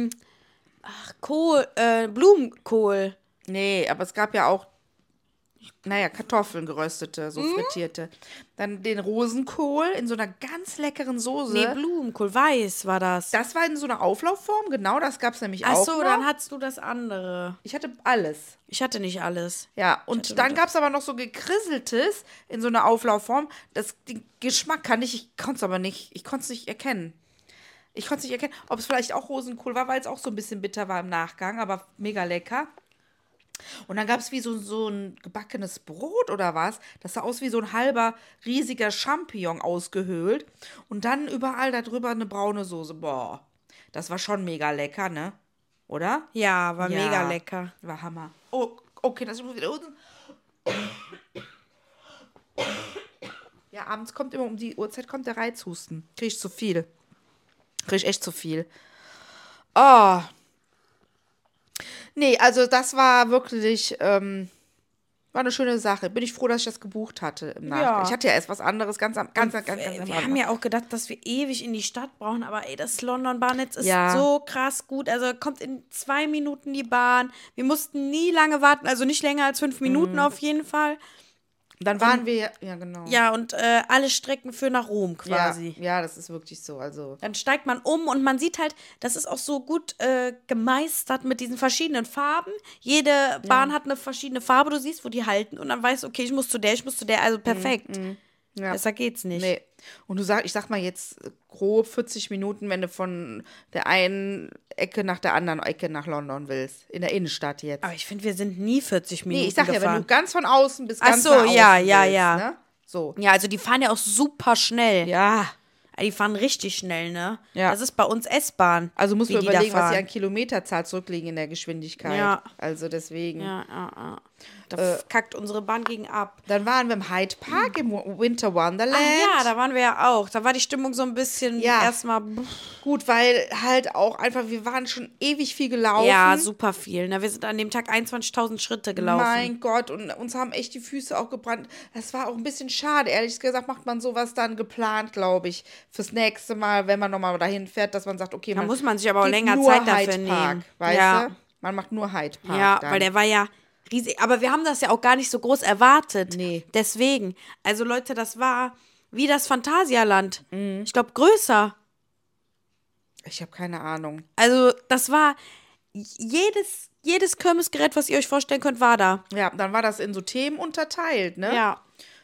Kohl, Blumenkohl. Nee, aber es gab ja auch, Kartoffeln geröstete, so frittierte. Dann den Rosenkohl in so einer ganz leckeren Soße. Nee, Blumenkohl, weiß war das. Das war in so einer Auflaufform, genau, das gab es nämlich Ach auch so, noch. dann hattest du das andere. Ich hatte alles. Ich hatte nicht alles. Ja, und dann gab es aber noch so gekrisseltes in so einer Auflaufform. Den Geschmack ich konnte es aber nicht, ich konnte es nicht erkennen. Ob es vielleicht auch Rosenkohl war, weil es auch so ein bisschen bitter war im Nachgang, aber mega lecker. Und dann gab es wie so ein gebackenes Brot oder was. Das sah aus wie so ein halber riesiger Champignon ausgehöhlt. Und dann überall darüber eine braune Soße. Boah, das war schon mega lecker, ne? Oder? Ja, war mega lecker. War Hammer. Oh, okay, das muss wieder unten. Ja, abends kommt immer um die Uhrzeit kommt der Reizhusten. Krieg ich zu viel. Krieg ich echt zu viel. Oh. Nee, also das war wirklich, war eine schöne Sache. Bin ich froh, dass ich das gebucht hatte im Nachgang. Ja. Ich hatte ja erst was anderes, ganz am Wir Anfang. haben ja auch gedacht, dass wir ewig in die Stadt brauchen, aber ey, das London-Bahnnetz ist Ja. so krass gut. Also kommt in 2 Minuten die Bahn. Wir mussten nie lange warten, also nicht länger als 5 Minuten auf jeden Fall. Dann waren wir, ja genau. Ja, und alle Strecken führen nach Rom quasi. Ja, das ist wirklich so. Also Dann steigt man um und man sieht halt, das ist auch so gut gemeistert mit diesen verschiedenen Farben. Jede Bahn hat eine verschiedene Farbe, du siehst, wo die halten und dann weißt du, okay, ich muss zu der, also perfekt. Ja. Besser geht's nicht. Nee. Und ich sag mal jetzt grob 40 Minuten, wenn du von der einen Ecke nach der anderen Ecke nach London willst. In der Innenstadt jetzt. Aber ich finde, wir sind nie 40 Minuten Nee, ich sag ja, wenn gefahren. du ganz von außen bis Ach ganz so, nach außen ja, willst, ja. Ne? So. Ja, also die fahren ja auch super schnell. Ja. Die fahren richtig schnell, ne? Ja. Das ist bei uns S-Bahn. Also musst wie du die da überlegen, was fahren. sie an Kilometerzahl zurücklegen in der Geschwindigkeit. Ja. Also deswegen. Ja. Da kackt unsere Bahn gegen ab. Dann waren wir im Hyde Park, im Winter Wonderland. Ja, da waren wir ja auch. Da war die Stimmung so ein bisschen erstmal. Gut, weil halt auch einfach, wir waren schon ewig viel gelaufen. Ja, super viel. Ne? Wir sind an dem Tag 21.000 Schritte gelaufen. Mein Gott, und uns haben echt die Füße auch gebrannt. Das war auch ein bisschen schade. Ehrlich gesagt macht man sowas dann geplant, glaube ich, fürs nächste Mal, wenn man nochmal dahin fährt, dass man sagt, okay, Da man muss man sich aber auch geht länger nur Zeit dafür Hyde Park, nehmen. weißt Ja. du? Man macht nur Hyde Park. Ja, dann. weil der war ja riesig. Aber wir haben das ja auch gar nicht so groß erwartet. Nee. Deswegen. Also Leute, das war wie das Phantasialand. Ich glaube, größer. Ich habe keine Ahnung. Also das war jedes Kirmesgerät, was ihr euch vorstellen könnt, war da. Ja, dann war das in so Themen unterteilt, ne? Ja.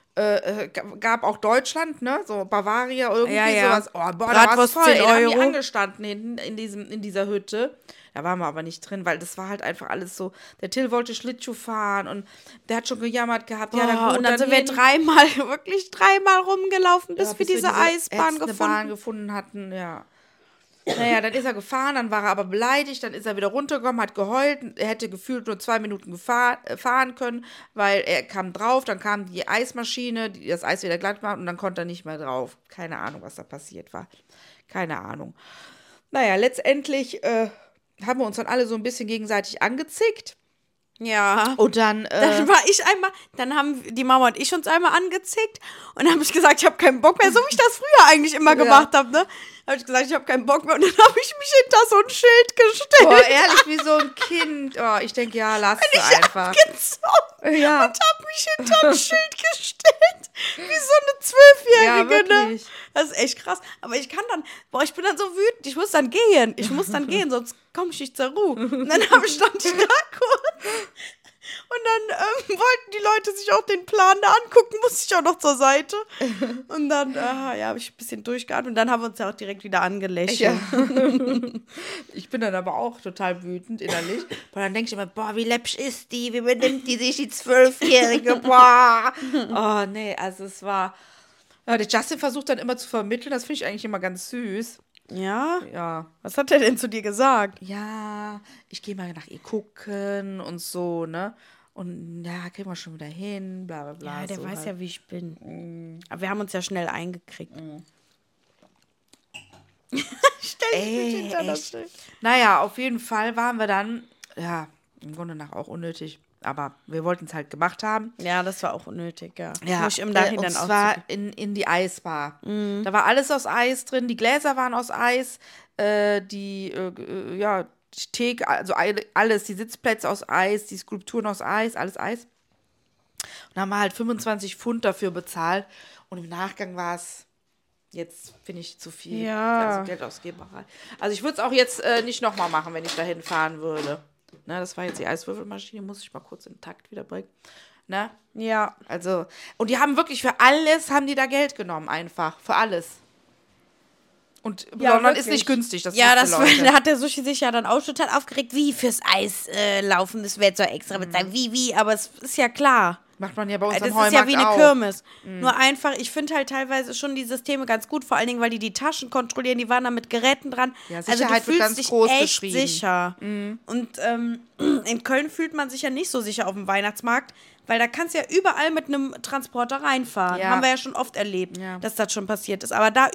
Gab auch Deutschland, ne? So Bavaria, irgendwie Ja. sowas. Oh, boah, da Bratwurst war's voll. 10 Da haben die Euro. angestanden hinten in dieser Hütte. Da waren wir aber nicht drin, weil das war halt einfach alles so. Der Till wollte Schlittschuh fahren und der hat schon gejammert gehabt. Ja, Und dann sind wir wirklich dreimal rumgelaufen, bis wir diese Eisbahn ätzende gefunden Bahn haben. gefunden hatten, ja. Naja, dann ist er gefahren, dann war er aber beleidigt, dann ist er wieder runtergekommen, hat geheult. Er hätte gefühlt nur 2 Minuten fahren können, weil er kam drauf, dann kam die Eismaschine, die das Eis wieder glatt macht und dann konnte er nicht mehr drauf. Keine Ahnung, was da passiert war. Keine Ahnung. Naja, letztendlich haben wir uns dann alle so ein bisschen gegenseitig angezickt. Ja. Und dann, dann haben die Mama und ich uns einmal angezickt und dann habe ich gesagt, ich habe keinen Bock mehr, so wie ich das früher eigentlich immer gemacht habe, ne? Habe ich gesagt, ich habe keinen Bock mehr und dann habe ich mich hinter so ein Schild gestellt. boah, ehrlich, wie so ein Kind. Oh, ich denke, ja, lass es einfach. Abgezogen Ja. und habe mich hinter ein Schild gestellt. Wie so eine 12-Jährige, Ja, ne? wirklich. Das ist echt krass. Aber ich kann dann, ich bin dann so wütend, ich muss dann gehen, sonst komme ich nicht zur Ruhe. Und dann stand ich da kurz und dann wollten die Leute sich auch den Plan da angucken, musste ich auch noch zur Seite. Und dann habe ich ein bisschen durchgeatmet und dann haben wir uns ja auch direkt wieder angelächelt. Ja. Ich bin dann aber auch total wütend innerlich. Und dann denke ich immer, boah, wie läppsch ist die? Wie benimmt die sich, die 12-Jährige? Boah. Oh, nee, also es war... Ja, der Justin versucht dann immer zu vermitteln. Das finde ich eigentlich immer ganz süß. Ja? Ja. Was hat er denn zu dir gesagt? Ja, ich gehe mal nach ihr gucken und so, ne? Und ja, kriegen wir schon wieder hin, bla bla bla. Ja, der so weiß halt. ja, wie ich bin. Aber wir haben uns ja schnell eingekriegt. Stell dich nicht hinter das echt. Schild. Naja, auf jeden Fall waren wir dann, ja, im Grunde nach auch unnötig. Aber wir wollten es halt gemacht haben. Ja, das war auch unnötig, ja. Ja, Muss ich im Nachhinein und auch zwar in die Eisbar. Da war alles aus Eis drin, die Gläser waren aus Eis, die Theke, also alles, die Sitzplätze aus Eis, die Skulpturen aus Eis, alles Eis. Und haben wir halt 25 Pfund dafür bezahlt und im Nachgang war es jetzt, finde ich, zu viel. Ja. Also Geldausgeberei. Also ich würde es auch jetzt nicht nochmal machen, wenn ich dahin fahren würde. Ne, das war jetzt die Eiswürfelmaschine, muss ich mal kurz in den Takt wieder bringen. Ne? Ja. Also, und die haben wirklich für alles, haben die da Geld genommen, einfach. Für alles. Und London ist wirklich. nicht günstig, das Ja, wisst ihr, Leute. da hat der Sushi sich ja dann auch total aufgeregt, wie fürs Eis laufen, das wird so extra bezahlt, wie, aber es ist ja klar. Macht man ja bei uns Das am ist Heumarkt ja wie eine auch. Kirmes. Nur einfach, ich finde halt teilweise schon die Systeme ganz gut, vor allen Dingen, weil die Taschen kontrollieren, die waren da mit Geräten dran. Ja, also du Sicherheit wird fühlst ganz dich groß echt geschrieben. sicher. Und in Köln fühlt man sich ja nicht so sicher auf dem Weihnachtsmarkt, weil da kannst du ja überall mit einem Transporter reinfahren. Ja. Haben wir ja schon oft erlebt, Ja. dass das schon passiert ist. Aber da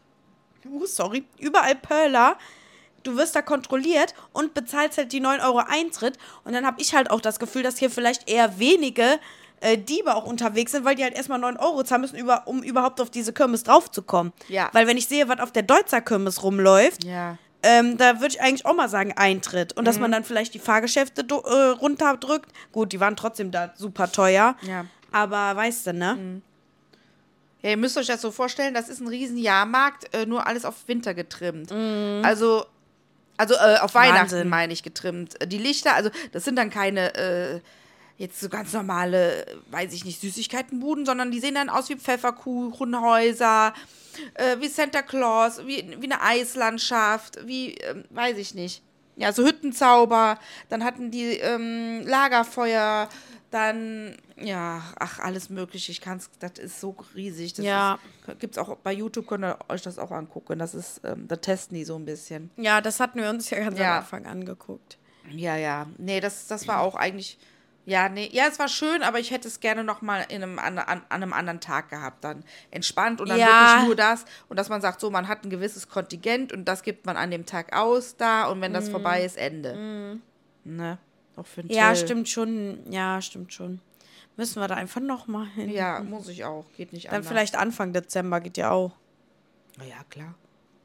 überall Pöller. Du wirst da kontrolliert und bezahlst halt die 9 Euro Eintritt. Und dann habe ich halt auch das Gefühl, dass hier vielleicht eher wenige Diebe auch unterwegs sind, weil die halt erstmal 9 Euro zahlen müssen, um überhaupt auf diese Kirmes draufzukommen. Ja. Weil wenn ich sehe, was auf der Deutzer Kirmes rumläuft, Ja. da würde ich eigentlich auch mal sagen Eintritt. Und dass man dann vielleicht die Fahrgeschäfte runterdrückt. Gut, die waren trotzdem da super teuer. Ja. Aber weißt du, ne? Ja, ihr müsst euch das so vorstellen, das ist ein riesen Jahrmarkt, nur alles auf Winter getrimmt. Also auf Weihnachten Wahnsinn. meine ich getrimmt. Die Lichter, also das sind dann keine jetzt so ganz normale, weiß ich nicht, Süßigkeitenbuden, sondern die sehen dann aus wie Pfefferkuchenhäuser, wie Santa Claus, wie eine Eislandschaft, wie, weiß ich nicht. Ja, so Hüttenzauber, dann hatten die Lagerfeuer, dann, ja, ach, alles mögliche. Das ist so riesig. Das Ja. Gibt's auch bei YouTube, könnt ihr euch das auch angucken. Das ist, da testen die so ein bisschen. Ja, das hatten wir uns ja ganz Ja. am Anfang angeguckt. Ja, ja. Nee, das war auch eigentlich, ja, nee, ja, es war schön, aber ich hätte es gerne nochmal an einem anderen Tag gehabt, dann entspannt und dann Ja. wirklich nur das und dass man sagt, so, man hat ein gewisses Kontingent und das gibt man an dem Tag aus da und wenn das vorbei ist, Ende. Ne? Auch für den Ja, Till. stimmt schon. Ja, stimmt schon. Müssen wir da einfach nochmal hin. Ja, muss ich auch. Geht nicht Dann anders. vielleicht Anfang Dezember geht ja auch. Na ja, klar.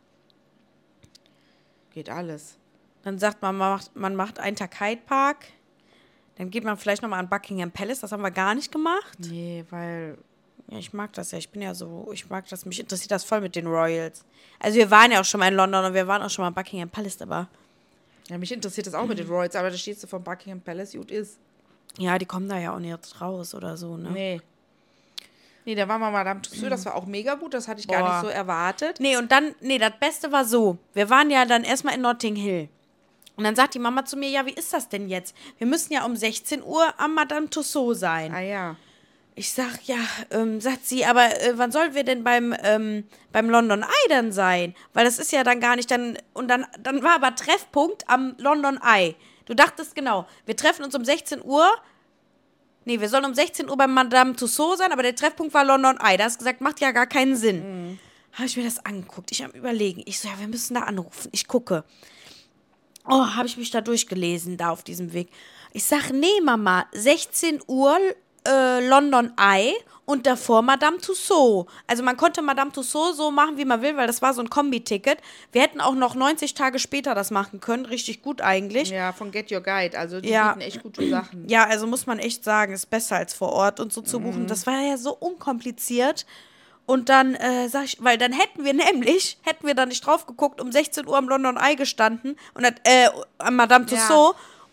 Geht alles. Dann sagt man macht einen Tag Hyde Park. Dann geht man vielleicht nochmal an Buckingham Palace. Das haben wir gar nicht gemacht. Nee, weil Ja, ich mag das ja. Ich bin ja so, ich mag das. Mich interessiert das voll mit den Royals. Also wir waren ja auch schon mal in London und wir waren auch schon mal in Buckingham Palace, aber ja, mich interessiert das auch mit den Royals, aber da stehst du vom Buckingham Palace, gut ist. ja, die kommen da ja auch nicht raus oder so, ne? Nee. Nee, da waren wir Madame Tussauds, das war auch mega gut, das hatte ich gar Boah. nicht so erwartet. Nee, das Beste war so. Wir waren ja dann erstmal in Notting Hill. Und dann sagt die Mama zu mir, ja, wie ist das denn jetzt? Wir müssen ja um 16 Uhr am Madame Tussauds sein. Ah ja. Ich sag, ja, sagt sie, aber wann sollen wir denn beim London Eye dann sein? Weil das ist ja dann gar nicht dann, und dann war aber Treffpunkt am London Eye. Du dachtest genau, wir treffen uns um 16 Uhr. Nee, wir sollen um 16 Uhr beim Madame Tussauds sein, aber der Treffpunkt war London Eye. Da hast du gesagt, macht ja gar keinen Sinn. Habe ich mir das angeguckt. Ich am Überlegen. Ich so, ja, wir müssen da anrufen. Ich gucke. Oh, habe ich mich da durchgelesen, da auf diesem Weg. Ich sag, nee, Mama, 16 Uhr London Eye und davor Madame Tussauds. Also man konnte Madame Tussauds so machen, wie man will, weil das war so ein Kombi-Ticket. Wir hätten auch noch 90 Tage später das machen können. Richtig gut eigentlich. Ja, von Get Your Guide, also die Ja. bieten echt gute Sachen. Ja, also muss man echt sagen, ist besser als vor Ort und so zu buchen. Das war ja so unkompliziert. Und dann sag ich, weil dann hätten wir da nicht drauf geguckt, um 16 Uhr am London Eye gestanden und am Madame Tussauds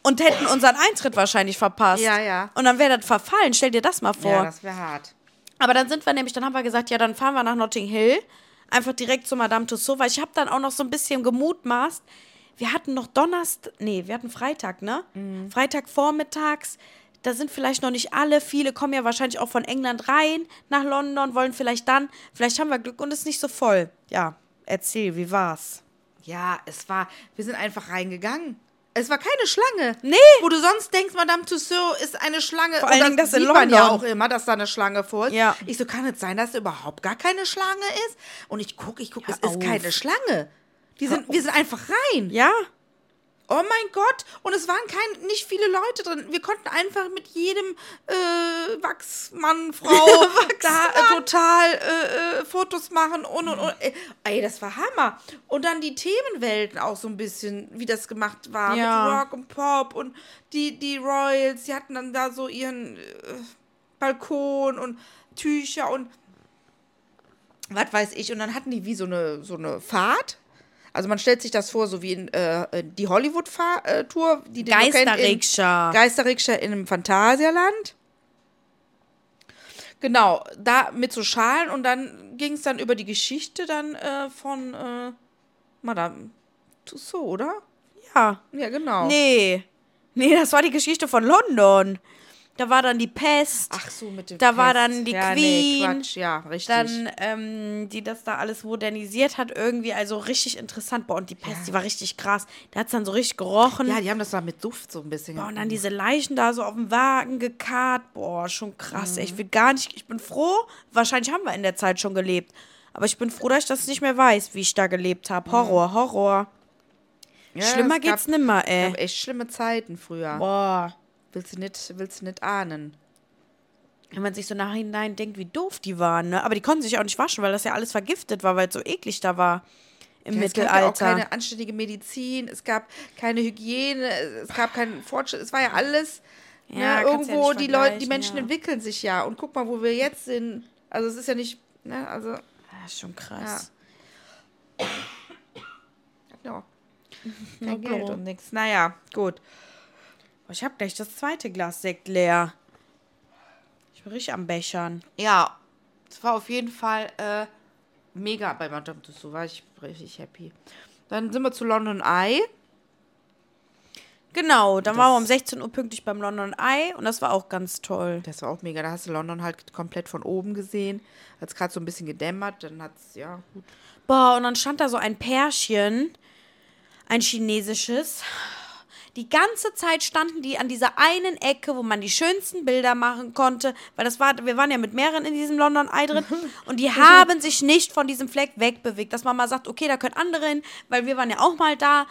und hätten unseren Eintritt wahrscheinlich verpasst. Ja, ja. Und dann wäre das verfallen. Stell dir das mal vor. Ja, das wäre hart. Aber dann haben wir gesagt, ja, dann fahren wir nach Notting Hill. Einfach direkt zu Madame Tussauds, weil ich habe dann auch noch so ein bisschen gemutmaßt. Wir hatten noch wir hatten Freitag, ne? Freitag vormittags. Da sind vielleicht noch nicht alle. Viele kommen ja wahrscheinlich auch von England rein nach London, vielleicht haben wir Glück und es ist nicht so voll. Ja, erzähl, wie war's? Ja, wir sind einfach reingegangen. Es war keine Schlange. Nee. Wo du sonst denkst, Madame Tussauds ist eine Schlange. Vor allen Und Dingen das in sieht man ja London. auch immer, dass da eine Schlange vor ist. Ja. Ich so, kann es sein, dass da überhaupt gar keine Schlange ist? Und ich guck, es ist auf. keine Schlange. Wir sind einfach rein. Ja? Oh mein Gott. Und es waren nicht viele Leute drin. Wir konnten einfach mit jedem Wachsmann, Frau total Fotos machen und. Ey, das war Hammer. Und dann die Themenwelten auch so ein bisschen, wie das gemacht war. Ja. Mit Rock und Pop und die Royals, die hatten dann da so ihren Balkon und Tücher und was weiß ich. Und dann hatten die wie so eine Fahrt. Also man stellt sich das vor, so wie in die Hollywood-Tour, die man kennt Geisterrikscha. Geisterrikscha in einem Phantasialand. Genau, da mit so Schalen und dann ging es dann über die Geschichte dann von Madame Tussauds, oder? Ja. Ja, genau. Nee, das war die Geschichte von London. Da war dann die Pest. Ach so, mit dem Da war Pest. dann die ja, Queen. Nee, Quatsch, ja, richtig. Dann, die das da alles modernisiert hat, irgendwie, also richtig interessant. Boah, und die Pest, die war richtig krass. Da hat es dann so richtig gerochen. ja, die haben das da mit Duft so ein bisschen. Boah, und dann diese Leichen da so auf dem Wagen gekarrt. Boah, schon krass. Ey, ich bin froh, wahrscheinlich haben wir in der Zeit schon gelebt. Aber ich bin froh, dass ich das nicht mehr weiß, wie ich da gelebt habe. Horror. Ja, Schlimmer es gab- geht's nimmer, Es ey. gab echt schlimme Zeiten früher. Boah. Willst du nicht ahnen. Wenn man sich so nachhinein denkt, wie doof die waren, ne? Aber die konnten sich auch nicht waschen, weil das ja alles vergiftet war, weil es so eklig da war im Es gab ja auch Mittelalter. keine anständige Medizin, es gab keine Hygiene, es gab keinen Fortschritt, es war ja alles Ja, ne, kannst ja irgendwo, nicht die vergleichen, Menschen ja. entwickeln sich ja. Und guck mal, wo wir jetzt sind. Also es ist ja nicht, ne, also, Ja, ist schon krass. ja. Na Kein Geld klar. und nix. Naja, gut. Boah, ich hab gleich das zweite Glas Sekt leer. Ich bin richtig am Bechern. Ja, es war auf jeden Fall mega bei Madame Tussauds, war ich richtig happy. Dann sind wir zu London Eye. Genau, dann waren wir um 16 Uhr pünktlich beim London Eye und das war auch ganz toll. Das war auch mega. Da hast du London halt komplett von oben gesehen. Hat es gerade so ein bisschen gedämmert. Dann hat es, ja, gut. Boah, und dann stand da so ein Pärchen, ein chinesisches. Die ganze Zeit standen die an dieser einen Ecke, wo man die schönsten Bilder machen konnte, weil wir waren ja mit mehreren in diesem London Eye drin und die haben sich nicht von diesem Fleck wegbewegt, dass man mal sagt, okay, da können andere hin, weil wir waren ja auch mal da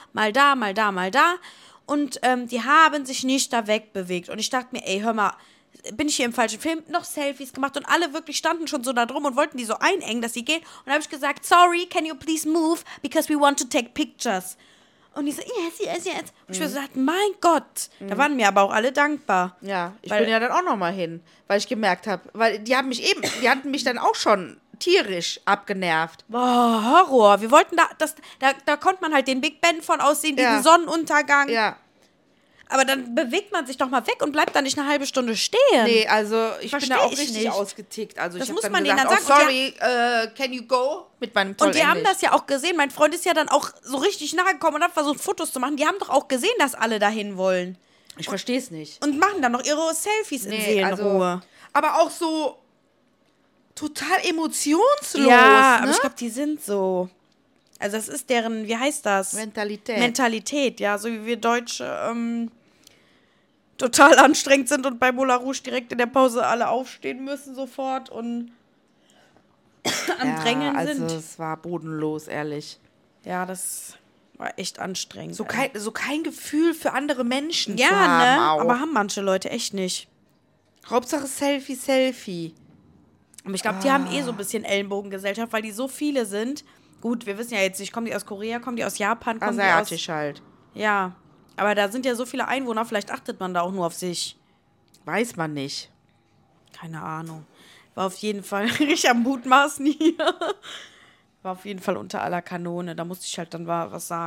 und die haben sich nicht da wegbewegt und ich dachte mir, ey, hör mal, bin ich hier im falschen Film, noch Selfies gemacht und alle wirklich standen schon so da drum und wollten die so einengen, dass sie gehen und dann habe ich gesagt, sorry, can you please move, because we want to take pictures. Und die so, yes. Und ich so gesagt, mein Gott. Da waren mir aber auch alle dankbar. Ja, ich Weil- bin ja dann auch noch mal hin, weil ich gemerkt habe, weil die hatten mich dann auch schon tierisch abgenervt. Boah, Horror. Wir wollten da konnte man halt den Big Ben von aussehen, Ja. diesen Sonnenuntergang. Ja, Aber dann bewegt man sich doch mal weg und bleibt da nicht eine halbe Stunde stehen. nee, also ich bin da Versteh auch ich richtig nicht. ausgetickt. Also Das ich muss habe man dann denen gesagt, dann oh, sagen. sorry, can you go? Mit meinem tollen Und die haben Englisch. das ja auch gesehen. Mein Freund ist ja dann auch so richtig nahe gekommen und hat versucht, Fotos zu machen. Die haben doch auch gesehen, dass alle dahin wollen. Ich verstehe es nicht. Und machen dann noch ihre Selfies in Seelenruhe. aber auch so total emotionslos, Ja, ne? aber ich glaube, die sind so. Also das ist deren, wie heißt das? Mentalität, ja. So wie wir Deutsche total anstrengend sind und bei Moulin Rouge direkt in der Pause alle aufstehen müssen sofort und am Drängeln also sind. es war bodenlos, ehrlich. Ja, das war echt anstrengend. So kein Gefühl für andere Menschen ja, zu haben ne? auch. Aber haben manche Leute echt nicht. Hauptsache Selfie. Aber ich glaube, die haben so ein bisschen Ellenbogengesellschaft, weil die so viele sind. Gut, wir wissen ja jetzt nicht, kommen die aus Korea, kommen die aus Japan, kommen Asiatisch halt. die aus... Ja, aber da sind ja so viele Einwohner, vielleicht achtet man da auch nur auf sich. Weiß man nicht. Keine Ahnung. War auf jeden Fall richtig am Mutmaßen hier. War auf jeden Fall unter aller Kanone. Da musste ich halt dann was sagen.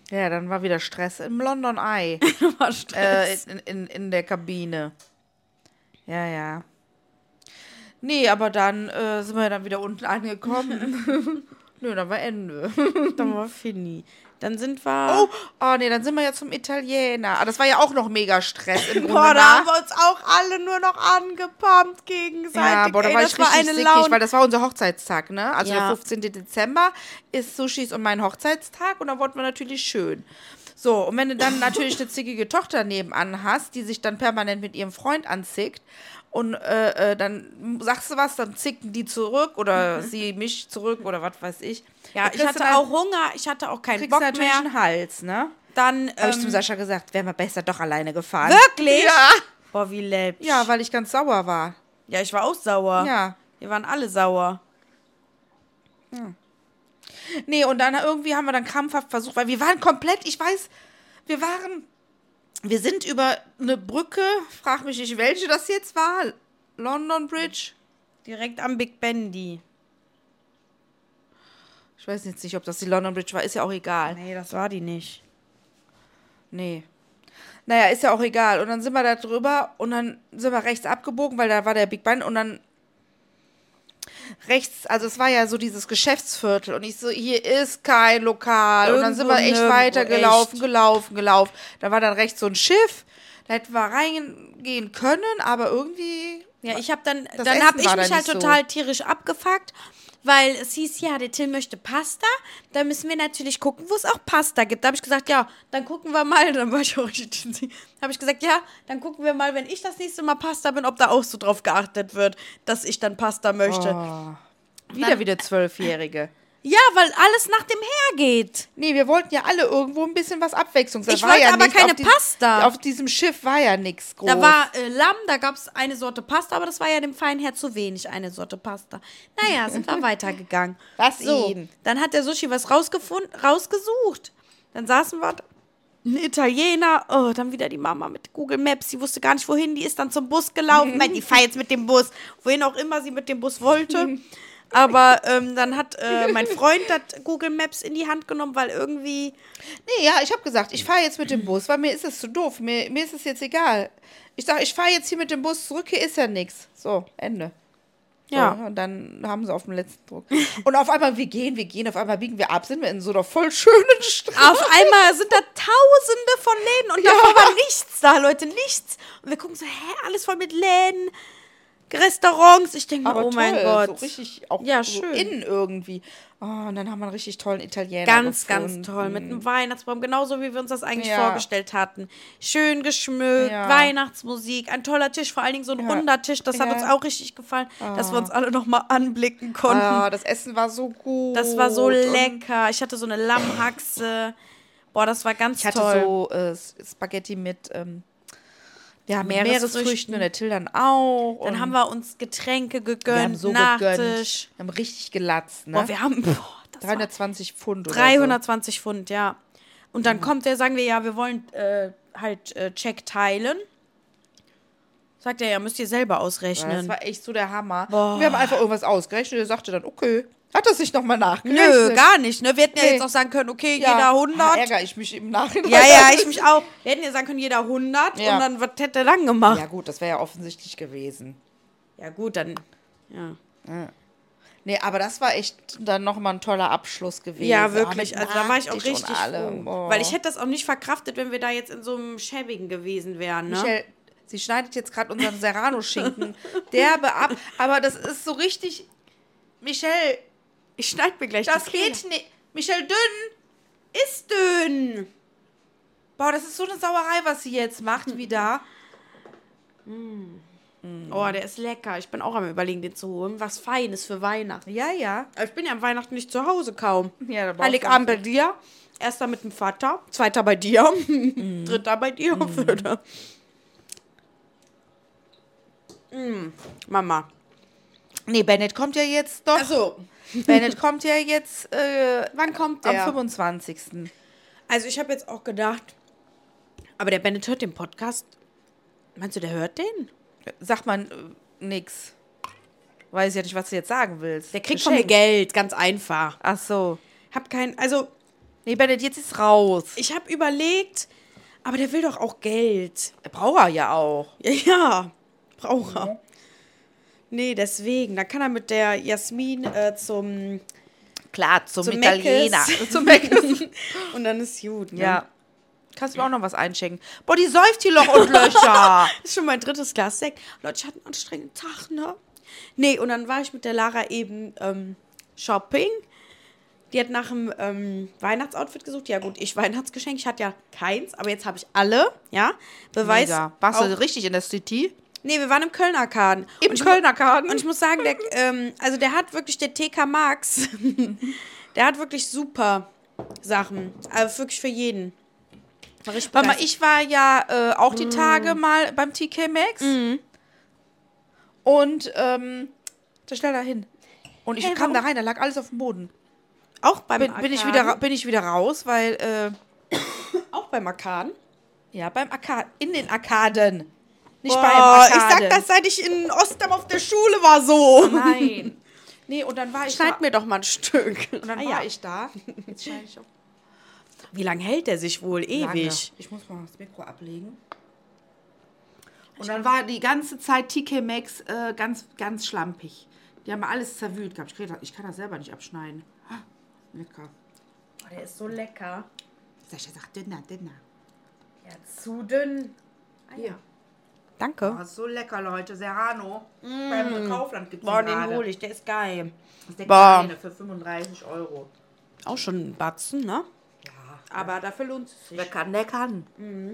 Ja, dann war wieder Stress im London Eye. War Stress. In der Kabine. Ja, ja. Nee, aber dann sind wir dann wieder unten angekommen. Nö, dann war Ende. Dann war Fini. Dann sind wir... Oh, nee, dann sind wir ja zum Italiener. Ah, das war ja auch noch mega Stress im Grunde. Boah, da haben nach. wir uns auch alle nur noch angepumpt gegenseitig. Ja, boah, da Ey, war das ich richtig sickig, Laune. weil das war unser Hochzeitstag, ne? Also Ja. der 15. Dezember ist Sushis und mein Hochzeitstag und da wollten wir natürlich schön. So, und wenn du dann natürlich eine zickige Tochter nebenan hast, die sich dann permanent mit ihrem Freund anzickt und dann sagst du was, dann zicken die zurück oder sie mich zurück oder was weiß ich. Ja, Da ich kriegst hatte du dann- auch Hunger, ich hatte auch keinen kriegst Bock du natürlich mehr. einen Hals, ne? Dann, Habe ich zum Sascha gesagt, wären wir besser doch alleine gefahren. wirklich? Ja. Boah, wie läppisch. Ja, weil ich ganz sauer war. Ja, ich war auch sauer. Ja. Wir waren alle sauer. Nee, und dann irgendwie haben wir dann krampfhaft versucht, weil wir waren komplett, wir sind über eine Brücke, frag mich nicht, welche das jetzt war, London Bridge. Direkt am Big Bendy. Ich weiß jetzt nicht, ob das die London Bridge war, ist ja auch egal. Nee, das war die nicht. Nee. Naja, ist ja auch egal. Und dann sind wir da drüber und dann sind wir rechts abgebogen, weil da war der Big Ben und dann rechts, also es war ja so dieses Geschäftsviertel und ich so, hier ist kein Lokal. Und dann sind wir echt Nirgendwo, weitergelaufen, echt. gelaufen. Da war dann rechts so ein Schiff, da hätten wir reingehen können, aber irgendwie... Ja, ich habe dann Das habe Essen ich war da mich halt nicht so. total tierisch abgefuckt, weil es hieß, ja, der Till möchte Pasta, da müssen wir natürlich gucken, wo es auch Pasta gibt. Da habe ich gesagt, ja, dann gucken wir mal, dann war ich auch richtig, habe ich gesagt, ja, dann gucken wir mal, wenn ich das nächste Mal Pasta bin, ob da auch so drauf geachtet wird, dass ich dann Pasta möchte. Wieder 12-Jährige. Ja, weil alles nach dem hergeht. Nee, wir wollten ja alle irgendwo ein bisschen was Abwechslung. Ich wollte aber keine Pasta. Auf diesem Schiff war ja nichts groß. Da war Lamm, da gab es eine Sorte Pasta, aber das war ja dem feinen Herr zu wenig, eine Sorte Pasta. Naja, sind wir weitergegangen. Lass so, ihn. Dann hat der Sushi was rausgesucht. Dann saßen wir, ein Italiener, dann wieder die Mama mit Google Maps, die wusste gar nicht wohin, die ist dann zum Bus gelaufen, weil die fährt jetzt mit dem Bus, wohin auch immer sie mit dem Bus wollte. Aber dann hat mein Freund das Google Maps in die Hand genommen, weil irgendwie... Nee, ja, ich habe gesagt, ich fahre jetzt mit dem Bus, weil mir ist es zu doof. Mir ist es jetzt egal. Ich sage, ich fahre jetzt hier mit dem Bus zurück, hier ist ja nichts. So, Ende. So, Ja. Und dann haben sie auf dem letzten Druck. Und auf einmal, wir gehen, auf einmal biegen wir ab, sind wir in so einer voll schönen Straße. Auf einmal sind da Tausende von Läden und davor war nichts da, Leute, nichts. Und wir gucken so, alles voll mit Läden, Restaurants. Ich denke mir, Aber oh mein toll, Gott. so richtig auch Ja, so schön. innen irgendwie. Oh, und dann haben wir einen richtig tollen Italiener Ganz, gefunden. ganz toll. Mit einem Weihnachtsbaum, genauso wie wir uns das eigentlich Ja. vorgestellt hatten. Schön geschmückt, Ja. Weihnachtsmusik, ein toller Tisch, vor allen Dingen so ein runder Tisch. Das hat Ja. uns auch richtig gefallen, dass wir uns alle nochmal anblicken konnten. Ah, das Essen war so gut. Das war so Und lecker. Ich hatte so eine Lammhaxe. Boah, das war ganz Ich hatte toll. so Spaghetti mit Meeresfrüchten. Meeresfrüchten und der Till dann auch. Dann und haben wir uns Getränke wir gegönnt, haben so Nachtisch. gegönnt. Wir haben richtig gelatzt, ne? Boah, wir haben das war 320 Pfund oder 320 Pfund, ja. Und dann kommt der, sagen wir, ja, wir wollen Check teilen. Sagt er, ja, müsst ihr selber so. Das ausrechnen. war echt so der Hammer. Boah. Und wir haben einfach irgendwas ausgerechnet. Er sagte dann, okay. Hat das sich nochmal nachgerechnet? Nö, gar nicht. Ne? Wir hätten ja Nee. jetzt auch sagen können, okay, Ja. jeder 100. Ärgere ich mich im Nachhinein. Ja, ich mich auch. Wir hätten ja sagen können, jeder 100 Ja. und dann, was hätte er dann gemacht? Ja gut, das wäre ja offensichtlich gewesen. Ja, gut, dann, ja. Nee, aber das war echt dann nochmal ein toller Abschluss gewesen. Ja, Ah, wirklich. mit Also da war ich auch Nachtisch und richtig allem. froh. Oh. Weil ich hätte das auch nicht verkraftet, wenn wir da jetzt in so einem schäbigen gewesen wären, ne? Michelle, sie schneidet jetzt gerade unseren Serrano-Schinken derbe ab. Aber das ist so richtig... Michelle, Ich schneide mir gleich das die Krähe. geht nicht. Michelle, dünn. Ist dünn. Boah, das ist so eine Sauerei, was sie jetzt macht wieder. Oh, der ist lecker. Ich bin auch am Überlegen, den zu holen. Was Feines für Weihnachten. Ja, ja. Aber ich bin ja am Weihnachten nicht zu Hause kaum. Ja, da brauchst Heiligabend bei dir. Erster mit dem Vater. Zweiter bei dir. Dritter bei dir. Vierter. Mama. Nee, Bennett kommt ja jetzt doch. Also, Bennett kommt ja jetzt wann kommt am der? 25. Also, ich habe jetzt auch gedacht, aber der Bennett hört den Podcast. Meinst du, der hört den? Sagt man nix. Weiß ja nicht, was du jetzt sagen willst. Der kriegt von mir Geld, ganz einfach. Ach so. Hab kein, also, Nee, Bennett, jetzt ist raus. Ich habe überlegt, aber der will doch auch Geld. Braucht er ja auch. Ja, braucht er. Nee, deswegen. Da kann er mit der Jasmin zum Klar, zum Zum Italiener. Meckes. Zum Meckes. und dann ist gut. Ne? Ja. Kannst du mir auch noch was einschenken? Boah, die säuft hier Loch und Löcher. Das ist schon mein 3. Glas Sekt. Leute, ich hatte einen anstrengenden Tag, ne? Nee, und dann war ich mit der Lara eben shopping. Die hat nach einem Weihnachtsoutfit gesucht. Ja gut, ich Weihnachtsgeschenk. Ich hatte ja keins, aber jetzt habe ich alle. Ja, Beweis. Mega. Warst auch, du richtig in der City? Nee, wir waren im Kölner Karten. Im Kölner Karten? Und ich muss sagen, also der hat wirklich, der TK Maxx, der hat wirklich super Sachen. Also wirklich für jeden. War richtig Warte mal, begeistert. ich war ja auch die Tage mal beim TK Maxx. Und da schnell da hin. Und ich Hey, kam warum? da rein, da lag alles auf dem Boden. Auch beim Bin ich Arkaden? wieder raus, weil Auch beim Arkaden? ja, beim Arkaden, in den Arkaden. Nicht Boah, beim ich Arkaden. sag das, seit ich in Ostam auf der Schule war so. Nein. Nee, und dann war ich Schneid da. mir doch mal ein Stück. Und dann war ich da. Jetzt schneide ich auch Wie lange hält der sich wohl? lange. Ewig. Ich muss mal das Mikro ablegen. Und dann war die ganze Zeit TK Maxx ganz, ganz schlampig. Die haben alles zerwühlt gehabt. Ich kann das selber nicht abschneiden. Ah, lecker. Oh, der ist so lecker. Sascha sagt dünner. Ja, zu dünn. Hier. Danke. Oh, ist so lecker, Leute. Serrano. Beim Kaufland gibt es Boah, den hole ich, der ist geil. Das ist der Boah. kleine für 35 €. Auch schon ein Batzen, ne? Ja. Aber dafür lohnt es sich. Wer kann, der kann.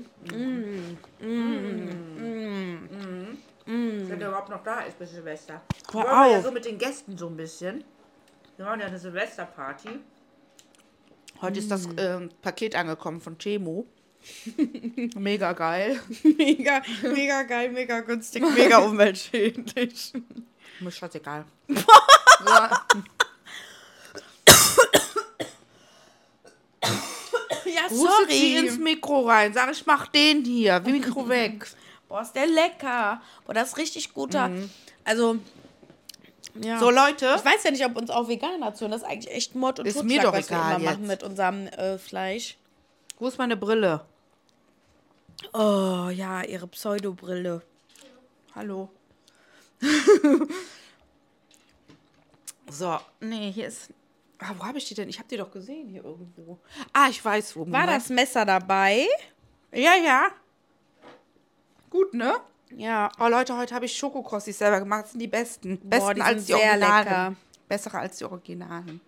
Wenn der überhaupt noch da ist bis Silvester. Hör Wir waren ja auf. so mit den Gästen so ein bisschen. Wir waren ja eine Silvesterparty. Heute ist das Paket angekommen von Temo. Mega geil. Mega, mega geil, mega günstig, mega umweltschädlich. Mir scheißegal. Ja, Hustet sie sorry. ins Mikro rein. Sag, ich mach den hier. Mikro weg. Boah, ist der lecker. Boah, das ist richtig guter. Also, ja. So, Leute. Ich weiß ja nicht, ob uns auch Veganer zuhören. Das ist eigentlich echt Mord und Ist Totschlag, mir doch was wir egal immer machen jetzt. mit unserem Fleisch. Wo ist meine Brille? Oh, ja, ihre Pseudobrille. Hallo. So, nee, hier ist. Ah, wo habe ich die denn? Ich habe die doch gesehen hier irgendwo. Ah, ich weiß wo. War das Messer dabei? Ja, ja. Gut, ne? Ja. Oh, Leute, heute habe ich Schokokrossis selber gemacht. Das sind die besten. Boah, Besten die als sind die sehr Originalen. lecker. Bessere als die Originalen.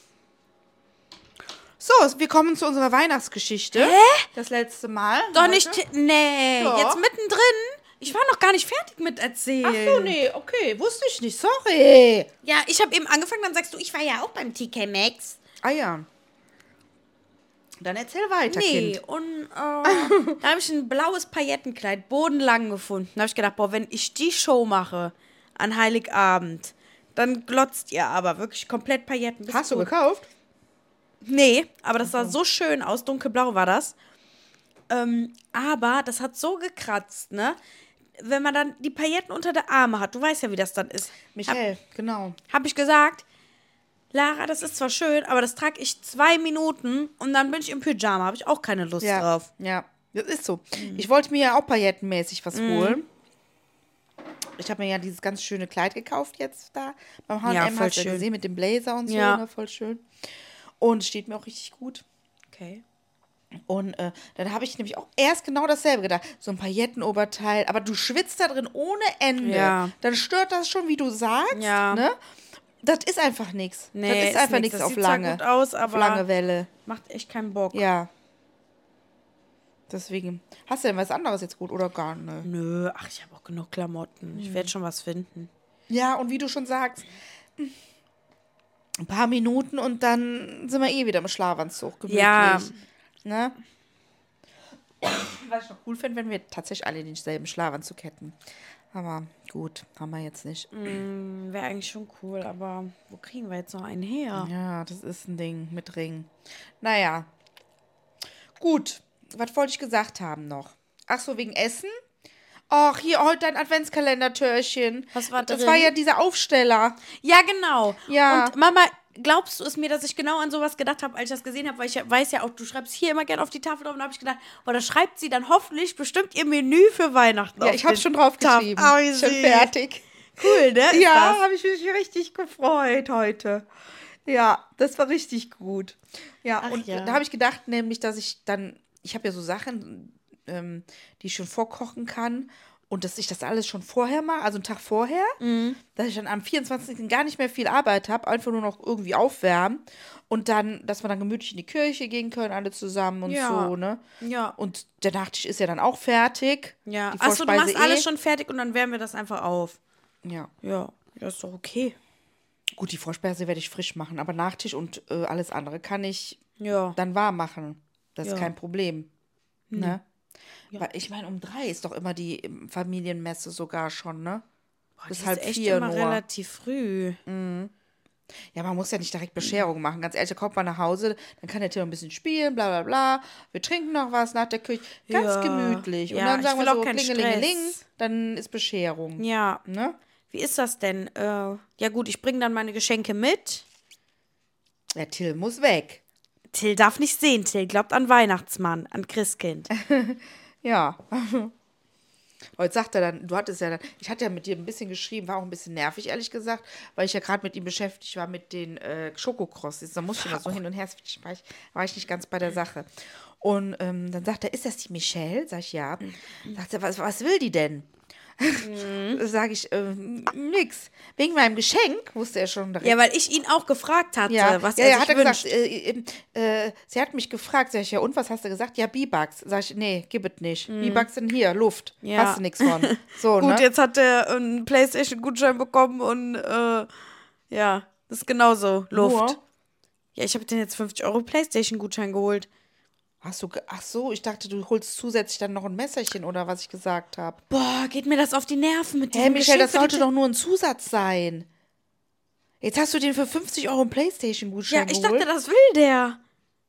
So, wir kommen zu unserer Weihnachtsgeschichte. Hä? Das letzte Mal. Doch heute. nicht. Nee, Doch. jetzt mittendrin. Ich war noch gar nicht fertig mit erzählen. Ach so, nee, okay. Wusste ich nicht. Sorry. Ja, ich habe eben angefangen, dann sagst du, ich war ja auch beim TK Maxx. Ah ja. Dann erzähl weiter, Nee, Kind. und da habe ich ein blaues Paillettenkleid, bodenlang gefunden. Da habe ich gedacht, boah, wenn ich die Show mache an Heiligabend, dann glotzt ihr aber wirklich komplett Pailletten. Hast du gekauft? Nee, aber das sah so schön aus, dunkelblau war das. Aber das hat so gekratzt, ne? Wenn man dann die Pailletten unter der Arme hat, du weißt ja, wie das dann ist. Michael, genau. Habe ich gesagt, Lara, das ist zwar schön, aber das trage ich 2 Minuten und dann bin ich im Pyjama. Habe ich auch keine Lust drauf. Ja, das ist so. Ich wollte mir ja auch paillettenmäßig was holen. Ich habe mir ja dieses ganz schöne Kleid gekauft jetzt da beim H&M. Ja, voll Hast du ja schön. gesehen mit dem Blazer und so, Ja. ne? Voll schön. Und steht mir auch richtig gut. Okay. Und dann habe ich nämlich auch erst genau dasselbe gedacht. So ein Paillettenoberteil, aber du schwitzt da drin ohne Ende. Ja. Dann stört das schon, wie du sagst. Ja. Ne? Das ist einfach nichts. Nee, das ist einfach nix. nichts Das auf sieht zwar lange. gut aus, auf aber lange Welle. macht echt keinen Bock. Ja. Deswegen. Hast du denn was anderes jetzt gut oder gar nicht? Nö, ach, ich habe auch genug Klamotten. Ich werde schon was finden. Ja, und wie du schon sagst, ein paar Minuten und dann sind wir eh wieder im Schlafanzug. Gemütlich. Ja. Ne? Was ich noch cool fände, wenn wir tatsächlich alle denselben Schlafanzug hätten. Aber gut, haben wir jetzt nicht. Wäre eigentlich schon cool, aber wo kriegen wir jetzt noch einen her? Ja, das ist ein Ding mit Ring. Naja. Gut, was wollte ich gesagt haben noch? Ach so, wegen Essen? Ach, hier heute dein Adventskalender-Türchen. Was war Das drin? war ja dieser Aufsteller. Ja, genau. Ja. Und Mama, glaubst du es mir, dass ich genau an sowas gedacht habe, als ich das gesehen habe? Weil ich weiß ja auch, du schreibst hier immer gerne auf die Tafel drauf. Und da habe ich gedacht, da schreibt sie dann hoffentlich bestimmt ihr Menü für Weihnachten Ja, auf ich habe den schon drauf geschrieben. Oh, wie Schon süß. fertig. Cool, ne? Ist Ja, das? habe ich mich richtig gefreut heute. Ja, das war richtig gut. Ja, Ach und ja. da habe ich gedacht, nämlich, dass ich habe ja so Sachen, die ich schon vorkochen kann und dass ich das alles schon vorher mache, also einen Tag vorher, dass ich dann am 24. gar nicht mehr viel Arbeit habe, einfach nur noch irgendwie aufwärmen und dann, dass wir dann gemütlich in die Kirche gehen können, alle zusammen und Ja. so, ne? Ja. Und der Nachtisch ist ja dann auch fertig. Ja. Die Achso, du Vorspeise machst alles schon fertig und dann wärmen wir das einfach auf. Ja. Ja, das ist doch okay. Gut, die Vorspeise werde ich frisch machen, aber Nachtisch und alles andere kann ich Ja. dann warm machen. Das ist Ja. kein Problem. Ne? Weil ich meine, um 3 ist doch immer die Familienmesse sogar schon, ne? Bis Das halb ist echt 4 immer nur. relativ früh. Ja, man muss ja nicht direkt Bescherung machen. Ganz ehrlich, da kommt man nach Hause, dann kann der Tim ein bisschen spielen, bla bla bla. Wir trinken noch was nach der Küche. Ganz Ja. gemütlich. Und Ja, dann ich sagen will wir auch so, keinen klingelingeling, Stress. dann ist Bescherung. Ja. Ne? Wie ist das denn? Ja gut, ich bringe dann meine Geschenke mit. Der Till muss weg. Till darf nicht sehen. Till glaubt an Weihnachtsmann, an Christkind. Ja. Heute sagt er dann, ich hatte ja mit dir ein bisschen geschrieben, war auch ein bisschen nervig, ehrlich gesagt, weil ich ja gerade mit ihm beschäftigt war mit den Schokokrossis. Da musste ich immer so hin und her switchen, war ich nicht ganz bei der Sache. Und dann sagt er, ist das die Michelle? Sag ich, ja. Sagt er, was will die denn? Sag ich, nix. Wegen meinem Geschenk, wusste er schon direkt. Ja, weil ich ihn auch gefragt hatte, Ja, was ja, er ja, sich hat er wünscht. gesagt, sie hat mich gefragt, sag ich, ja, und was hast du gesagt? Ja, B-Bucks. Sag ich, nee, gib es nicht. B-Bucks sind hier, Luft. Ja. Hast du nichts von. So, Gut, ne? jetzt hat er einen PlayStation-Gutschein bekommen und ja, das ist genauso. Luft. Nur? Ja, ich habe den jetzt 50 € PlayStation-Gutschein geholt. Ach so, ich dachte, du holst zusätzlich dann noch ein Messerchen oder was ich gesagt habe. Boah, geht mir das auf die Nerven mit Hä, diesem Michelle, Geschenk das für sollte die- doch nur ein Zusatz sein. Jetzt hast du den für 50 € einen Ja, PlayStation-Gutschein ich geholt. dachte, das will der.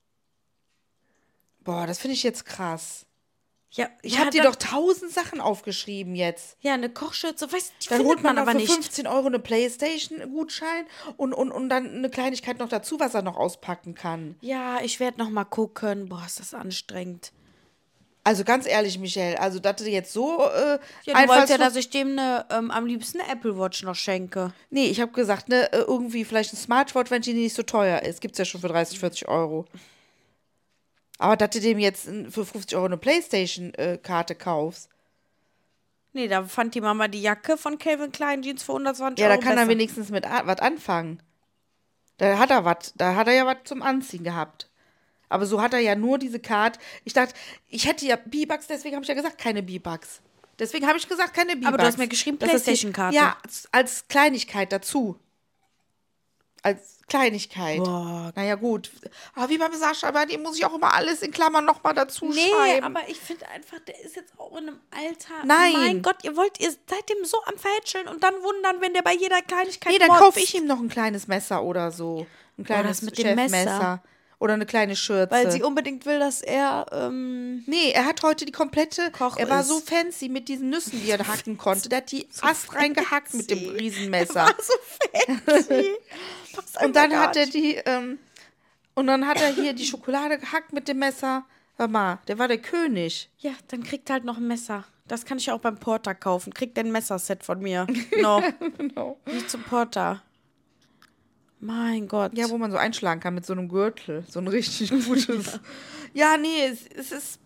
Boah, das finde ich jetzt krass. Ja, Ich habe dir doch 1000 Sachen aufgeschrieben jetzt. Ja, eine Kochschürze, weißt du, die Dann findet holt man man doch aber für nicht. 15 € eine Playstation-Gutschein und dann eine Kleinigkeit noch dazu, was er noch auspacken kann. Ja, ich werde noch mal gucken. Boah, ist das anstrengend. Also ganz ehrlich, Michelle, also dass du jetzt so Ja, du einfach wolltest ja, so, dass ich dem am liebsten eine Apple Watch noch schenke. nee, ich habe gesagt, ne, irgendwie vielleicht ein Smartwatch, wenn die nicht so teuer ist. Gibt's ja schon für 30, 40 €. Aber dass du dem jetzt für 50 € eine Playstation-Karte kaufst, Nee, da fand die Mama die Jacke von Calvin Klein Jeans für 120 ja, da € kann er besser. wenigstens mit was anfangen. Da hat er ja was zum Anziehen gehabt. Aber so hat er ja nur diese Karte. Ich dachte, ich hätte ja B-Bucks, deswegen habe ich ja gesagt, keine B-Bucks. Deswegen habe ich gesagt, keine B-Bucks. Aber du hast mir geschrieben, Das ist die- PlayStation-Karte. Ja, als Kleinigkeit dazu. Als Kleinigkeit. Boah. Naja, gut. Aber wie beim Sascha, bei dem muss ich auch immer alles in Klammern nochmal dazu Nee, schreiben. aber ich finde einfach, der ist jetzt auch in einem Alter. Nein. Mein Gott, ihr seid dem so am Verhätscheln und dann wundern, wenn der bei jeder Kleinigkeit Nee, dann motzt. kaufe ich ihm noch ein kleines Messer oder so. Ein kleines das mit dem Messer. Chefmesser. Oder eine kleine Schürze. Weil sie unbedingt will, dass er, Nee, er hat heute die komplette. Koch er war ist. so fancy mit diesen Nüssen, die er hacken konnte. Der hat die Ast reingehackt mit dem fancy. Riesenmesser. war so fancy. Und dann hat er hier die Schokolade gehackt mit dem Messer. Hör mal, der war der König. Ja, dann kriegt er halt noch ein Messer. Das kann ich ja auch beim Porter kaufen. Kriegt ein Messerset von mir. No. Genau. Nicht zum Porter. Mein Gott. Ja, wo man so einschlagen kann mit so einem Gürtel. So ein richtig gutes. Ja, nee, es ist.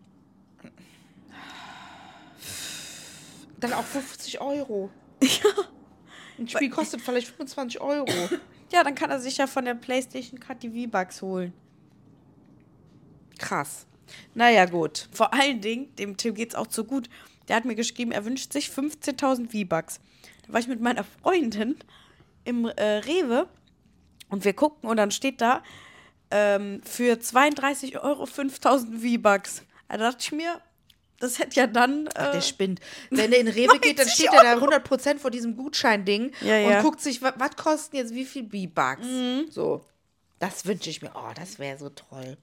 Dann auch 50 €. Ja. Ein Spiel kostet vielleicht 25 €. Ja, dann kann er sich ja von der PlayStation-Card die V-Bucks holen. Krass. Naja, gut. Vor allen Dingen, dem Tim geht's auch so gut. Der hat mir geschrieben, er wünscht sich 15.000 V-Bucks. Da war ich mit meiner Freundin im Rewe und wir gucken und dann steht da für 32 € 5.000 V-Bucks. Da dachte ich mir, das hätte ja dann. Der spinnt. Wenn der in Rewe geht, dann 90 steht er da 100% vor diesem Gutscheinding Ja, und ja. guckt sich, was kosten jetzt wie viel B-Bucks. So. Das wünsche ich mir. Oh, das wäre so toll.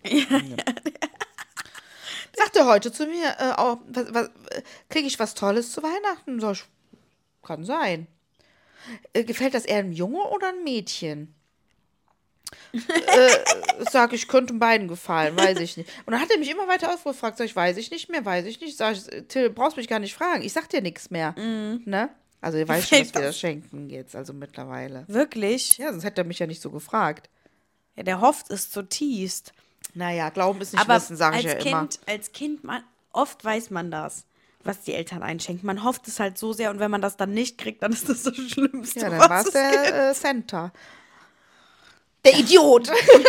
Sagt er heute zu mir, kriege ich was Tolles zu Weihnachten? Sag ich, kann sein. Gefällt das eher einem Junge oder einem Mädchen? Sag ich, könnte beiden gefallen, weiß ich nicht. Und dann hat er mich immer weiter ausgefragt, sag ich, weiß ich nicht mehr, weiß ich nicht. Sag ich, Till, brauchst mich gar nicht fragen, ich sag dir nichts mehr. Ne? Also er weiß schon, dass wir das schenken jetzt, also mittlerweile. Wirklich? Ja, sonst hätte er mich ja nicht so gefragt. Ja, der hofft es zutiefst. Naja, Glauben ist nicht Aber wissen, sage ich ja als immer. Kind, oft weiß man das, was die Eltern einschenken. Man hofft es halt so sehr und wenn man das dann nicht kriegt, dann ist das das Schlimmste, Ja, dann was war es es gibt. der Center. Der Idiot.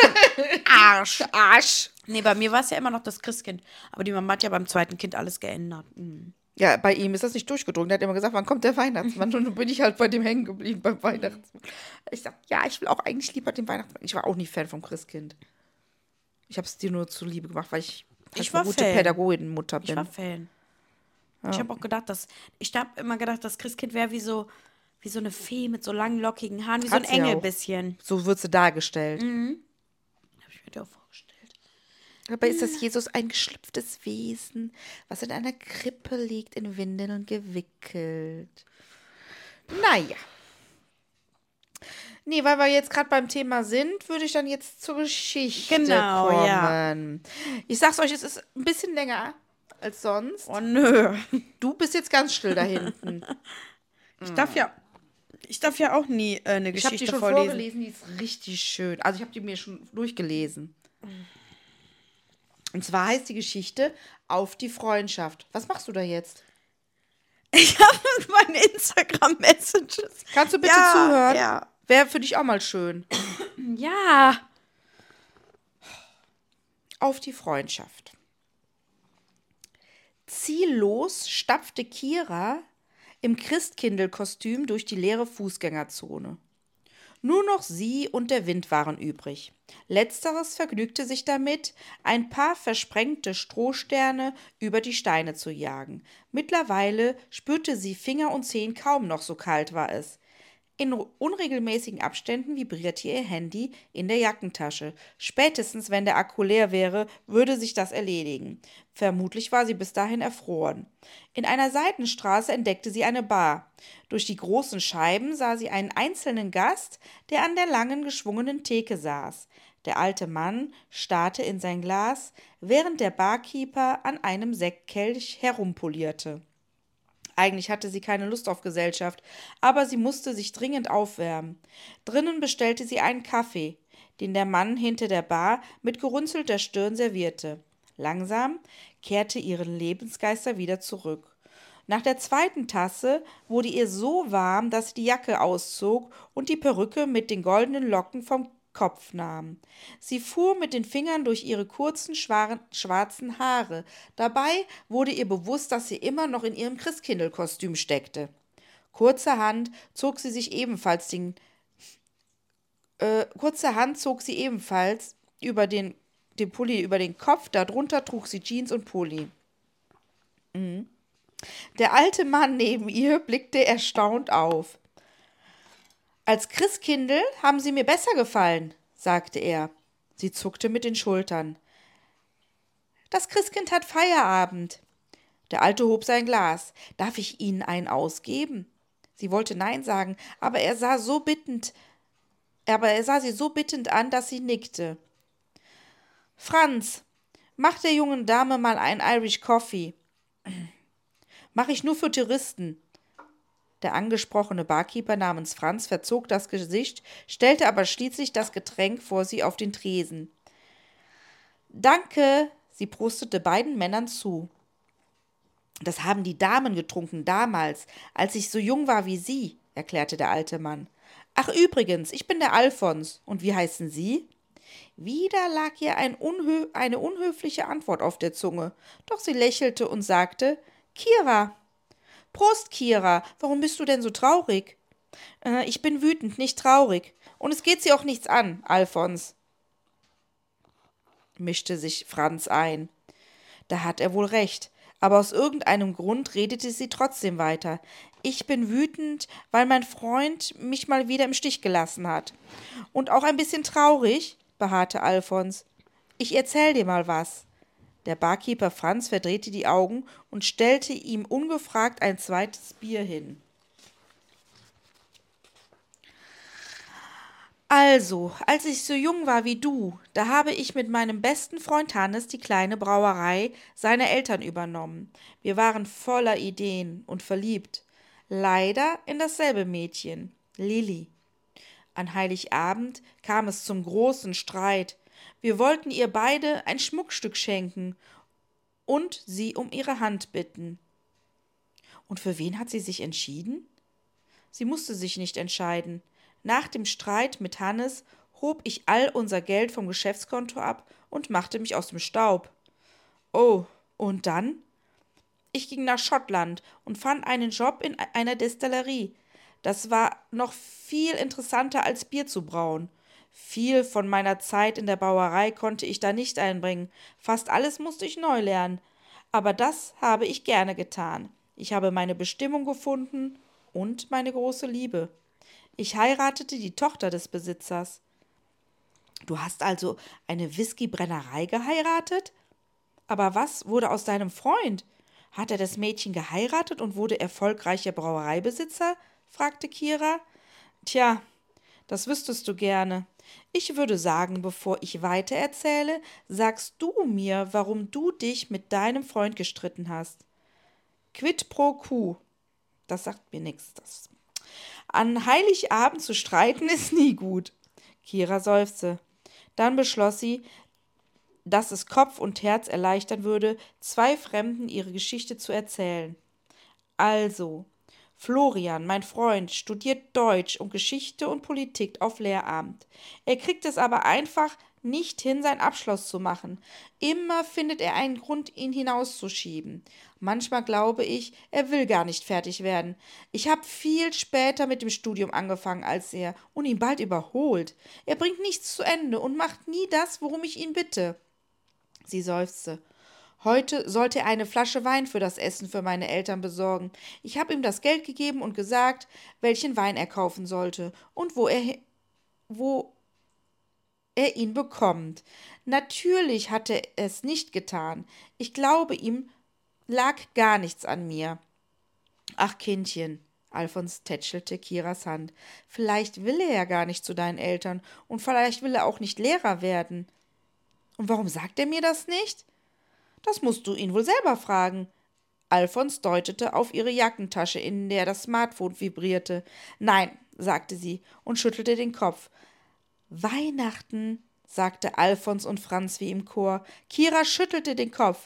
Arsch. Nee, bei mir war es ja immer noch das Christkind. Aber die Mama hat ja beim zweiten Kind alles geändert. Ja, bei ihm ist das nicht durchgedrungen. Der hat immer gesagt, wann kommt der Weihnachtsmann? Und dann bin ich halt bei dem hängen geblieben beim Weihnachtsmann. Ich sag, ja, ich will auch eigentlich lieber den Weihnachtsmann. Ich war auch nie Fan vom Christkind. Ich habe es dir nur zuliebe gemacht, weil ich Ich eine war gute Fan. Pädagogenmutter Ich bin. war Fan. Ich habe auch gedacht, ich habe immer gedacht, das Christkind wäre wie so eine Fee mit so langen, lockigen Haaren, wie so ein Hat sie ja Engel auch. bisschen. So wird sie dargestellt. Habe ich mir dir auch vorgestellt. Dabei ist das Jesus ein geschlüpftes Wesen, was in einer Krippe liegt, in Windeln gewickelt. Naja. Nee, weil wir jetzt gerade beim Thema sind, würde ich dann jetzt zur Geschichte Genau, kommen. ja. Ich sag's euch, es ist ein bisschen länger als sonst. Oh nö. Du bist jetzt ganz still da hinten. Ich darf ja auch nie eine Ich habe die Geschichte schon vorlesen. vorgelesen, die ist richtig schön. Also ich habe die mir schon durchgelesen. Und zwar heißt die Geschichte Auf die Freundschaft. Was machst du da jetzt? Ich habe meine Instagram-Messages. Kannst du bitte Ja, zuhören? ja. Wäre für dich auch mal schön. Ja. Auf die Freundschaft. Ziellos stapfte Kira im Christkindl-Kostüm durch die leere Fußgängerzone. Nur noch sie und der Wind waren übrig. Letzteres vergnügte sich damit, ein paar versprengte Strohsterne über die Steine zu jagen. Mittlerweile spürte sie Finger und Zehen kaum noch, so kalt war es. In unregelmäßigen Abständen vibrierte ihr Handy in der Jackentasche. Spätestens, wenn der Akku leer wäre, würde sich das erledigen. Vermutlich war sie bis dahin erfroren. In einer Seitenstraße entdeckte sie eine Bar. Durch die großen Scheiben sah sie einen einzelnen Gast, der an der langen, geschwungenen Theke saß. Der alte Mann starrte in sein Glas, während der Barkeeper an einem Sektkelch herumpolierte. Eigentlich hatte sie keine Lust auf Gesellschaft, aber sie musste sich dringend aufwärmen. Drinnen bestellte sie einen Kaffee, den der Mann hinter der Bar mit gerunzelter Stirn servierte. Langsam kehrte ihren Lebensgeister wieder zurück. Nach der zweiten Tasse wurde ihr so warm, dass sie die Jacke auszog und die Perücke mit den goldenen Locken vom Kopf nahm. Sie fuhr mit den Fingern durch ihre kurzen, schwarzen Haare. Dabei wurde ihr bewusst, dass sie immer noch in ihrem Christkindl-Kostüm steckte. Kurzerhand zog sie über den Pulli über den Kopf, darunter trug sie Jeans und Pulli. Der alte Mann neben ihr blickte erstaunt auf. Als Christkindl haben sie mir besser gefallen, sagte er. Sie zuckte mit den Schultern. Das Christkind hat Feierabend. Der Alte hob sein Glas. Darf ich Ihnen einen ausgeben? Sie wollte Nein sagen, aber er sah sie so bittend an, dass sie nickte. Franz, mach der jungen Dame mal einen Irish Coffee. Mach ich nur für Touristen. Der angesprochene Barkeeper namens Franz verzog das Gesicht, stellte aber schließlich das Getränk vor sie auf den Tresen. Danke, sie prostete beiden Männern zu. Das haben die Damen getrunken damals, als ich so jung war wie Sie, erklärte der alte Mann. Ach übrigens, ich bin der Alfons. Und wie heißen Sie? Wieder lag ihr eine unhöfliche Antwort auf der Zunge, doch sie lächelte und sagte, Kira. Prost, Kira, warum bist du denn so traurig? Ich bin wütend, nicht traurig. Und es geht sie auch nichts an, Alfons, mischte sich Franz ein. Da hat er wohl recht, aber aus irgendeinem Grund redete sie trotzdem weiter. Ich bin wütend, weil mein Freund mich mal wieder im Stich gelassen hat. Und auch ein bisschen traurig, beharrte Alfons. Ich erzähl dir mal was. Der Barkeeper Franz verdrehte die Augen und stellte ihm ungefragt ein zweites Bier hin. Also, als ich so jung war wie du, da habe ich mit meinem besten Freund Hannes die kleine Brauerei seiner Eltern übernommen. Wir waren voller Ideen und verliebt. Leider in dasselbe Mädchen, Lilli. An Heiligabend kam es zum großen Streit. Wir wollten ihr beide ein Schmuckstück schenken und sie um ihre Hand bitten. Und für wen hat sie sich entschieden? Sie musste sich nicht entscheiden. Nach dem Streit mit Hannes hob ich all unser Geld vom Geschäftskonto ab und machte mich aus dem Staub. Oh, und dann? Ich ging nach Schottland und fand einen Job in einer Destillerie. Das war noch viel interessanter als Bier zu brauen. Viel von meiner Zeit in der Brauerei konnte ich da nicht einbringen. Fast alles musste ich neu lernen. Aber das habe ich gerne getan. Ich habe meine Bestimmung gefunden und meine große Liebe. Ich heiratete die Tochter des Besitzers. Du hast also eine Whiskybrennerei geheiratet? Aber was wurde aus deinem Freund? Hat er das Mädchen geheiratet und wurde erfolgreicher Brauereibesitzer? Fragte Kira. Tja, das wüsstest du gerne. Ich würde sagen, bevor ich weitererzähle, sagst du mir, warum du dich mit deinem Freund gestritten hast. Quid pro quo. Das sagt mir nichts. An Heiligabend zu streiten ist nie gut. Kira seufzte. Dann beschloss sie, dass es Kopf und Herz erleichtern würde, zwei Fremden ihre Geschichte zu erzählen. Also, Florian, mein Freund, studiert Deutsch und Geschichte und Politik auf Lehramt. Er kriegt es aber einfach nicht hin, seinen Abschluss zu machen. Immer findet er einen Grund, ihn hinauszuschieben. Manchmal glaube ich, er will gar nicht fertig werden. Ich habe viel später mit dem Studium angefangen als er und ihn bald überholt. Er bringt nichts zu Ende und macht nie das, worum ich ihn bitte. Sie seufzte. Heute sollte er eine Flasche Wein für das Essen für meine Eltern besorgen. Ich habe ihm das Geld gegeben und gesagt, welchen Wein er kaufen sollte und wo er ihn bekommt. Natürlich hat er es nicht getan. Ich glaube, ihm lag gar nichts an mir. Ach, Kindchen, Alfons tätschelte Kiras Hand. Vielleicht will er ja gar nicht zu deinen Eltern und vielleicht will er auch nicht Lehrer werden. Und warum sagt er mir das nicht? Das musst du ihn wohl selber fragen. Alfons deutete auf ihre Jackentasche, in der das Smartphone vibrierte. Nein, sagte sie und schüttelte den Kopf. Weihnachten, sagte Alfons und Franz wie im Chor. Kira schüttelte den Kopf.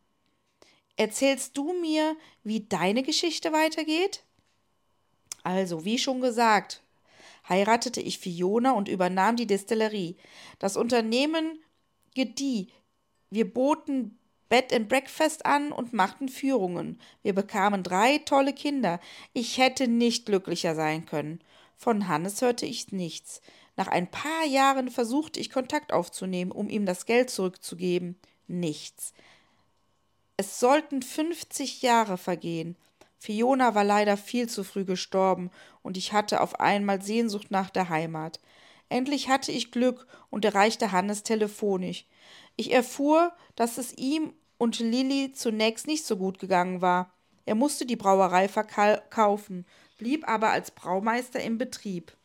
Erzählst du mir, wie deine Geschichte weitergeht? Also, wie schon gesagt, heiratete ich Fiona und übernahm die Destillerie. Das Unternehmen gedieh. Wir boten Bed and Breakfast an und machten Führungen. Wir bekamen 3 tolle Kinder. Ich hätte nicht glücklicher sein können. Von Hannes hörte ich nichts. Nach ein paar Jahren versuchte ich Kontakt aufzunehmen, um ihm das Geld zurückzugeben. Nichts. Es sollten 50 Jahre vergehen. Fiona war leider viel zu früh gestorben und ich hatte auf einmal Sehnsucht nach der Heimat. Endlich hatte ich Glück und erreichte Hannes telefonisch. Ich erfuhr, dass es ihm und Lilli zunächst nicht so gut gegangen war. Er musste die Brauerei verkaufen, blieb aber als Braumeister im Betrieb.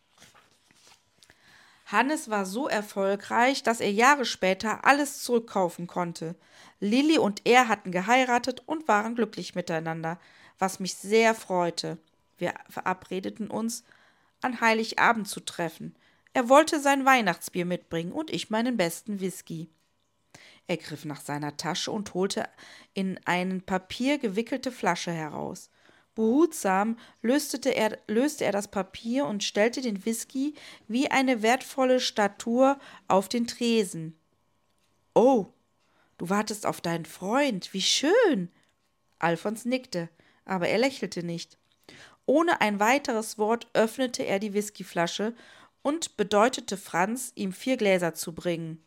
Hannes war so erfolgreich, dass er Jahre später alles zurückkaufen konnte. Lilli und er hatten geheiratet und waren glücklich miteinander, was mich sehr freute. Wir verabredeten uns, an Heiligabend zu treffen. Er wollte sein Weihnachtsbier mitbringen und ich meinen besten Whisky. Er griff nach seiner Tasche und holte in eine Papier gewickelte Flasche heraus. Behutsam löste er das Papier und stellte den Whisky wie eine wertvolle Statue auf den Tresen. »Oh, du wartest auf deinen Freund, wie schön!« Alfons nickte, aber er lächelte nicht. Ohne ein weiteres Wort öffnete er die Whiskyflasche und bedeutete Franz, ihm 4 Gläser zu bringen.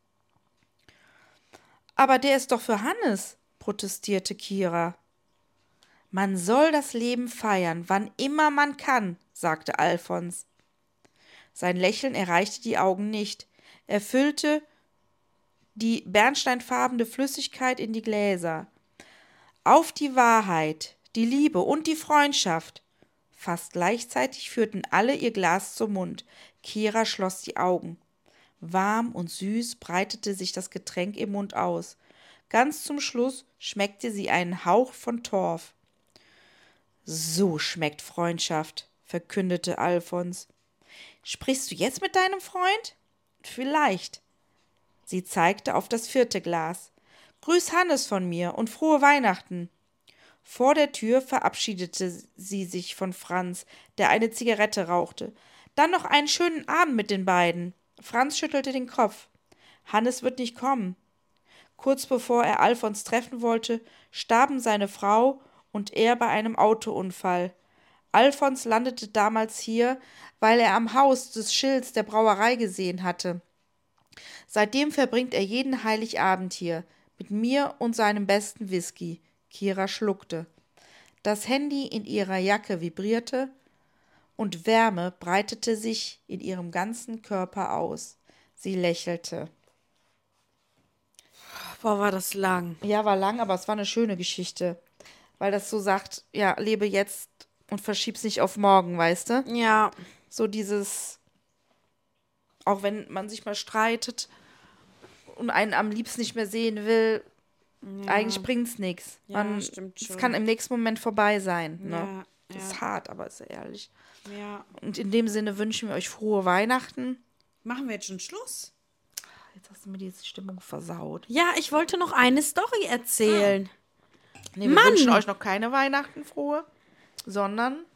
»Aber der ist doch für Hannes«, protestierte Kira. »Man soll das Leben feiern, wann immer man kann«, sagte Alfons. Sein Lächeln erreichte die Augen nicht. Er füllte die bernsteinfarbene Flüssigkeit in die Gläser. »Auf die Wahrheit, die Liebe und die Freundschaft«, Fast gleichzeitig führten alle ihr Glas zum Mund. Kira schloss die Augen. Warm und süß breitete sich das Getränk im Mund aus. Ganz zum Schluss schmeckte sie einen Hauch von Torf. So schmeckt Freundschaft, verkündete Alfons. Sprichst du jetzt mit deinem Freund? Vielleicht. Sie zeigte auf das 4. Glas. Grüß Hannes von mir und frohe Weihnachten. Vor der Tür verabschiedete sie sich von Franz, der eine Zigarette rauchte. Dann noch einen schönen Abend mit den beiden. Franz schüttelte den Kopf. Hannes wird nicht kommen. Kurz bevor er Alfons treffen wollte, starben seine Frau und er bei einem Autounfall. Alfons landete damals hier, weil er am Haus des Schilds der Brauerei gesehen hatte. Seitdem verbringt er jeden Heiligabend hier, mit mir und seinem besten Whisky. Kira schluckte. Das Handy in ihrer Jacke vibrierte und Wärme breitete sich in ihrem ganzen Körper aus. Sie lächelte. Boah, war das lang. Ja, war lang, aber es war eine schöne Geschichte. Weil das so sagt, ja, lebe jetzt und verschieb's nicht auf morgen, weißt du? Ja. So dieses, auch wenn man sich mal streitet und einen am liebsten nicht mehr sehen will, eigentlich bringt's nichts. Ja, stimmt Es schon. kann im nächsten Moment vorbei sein. Ne? Ja, Das ja. ist hart, aber ist ja ehrlich. Ja. Und in dem Sinne wünschen wir euch frohe Weihnachten. Machen wir jetzt schon Schluss? Jetzt hast du mir die Stimmung versaut. Ja, ich wollte noch eine Story erzählen. Nee, wir wünschen euch noch keine Weihnachten frohe, sondern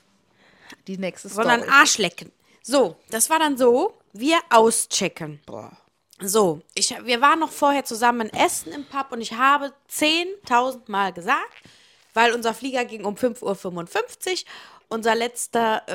die nächste Story. Sondern Arschlecken. So, das war dann so, wir auschecken. Boah. So, wir waren noch vorher zusammen in Essen im Pub und ich habe 10.000 Mal gesagt, weil unser Flieger ging um 5:55 Uhr, unser letzter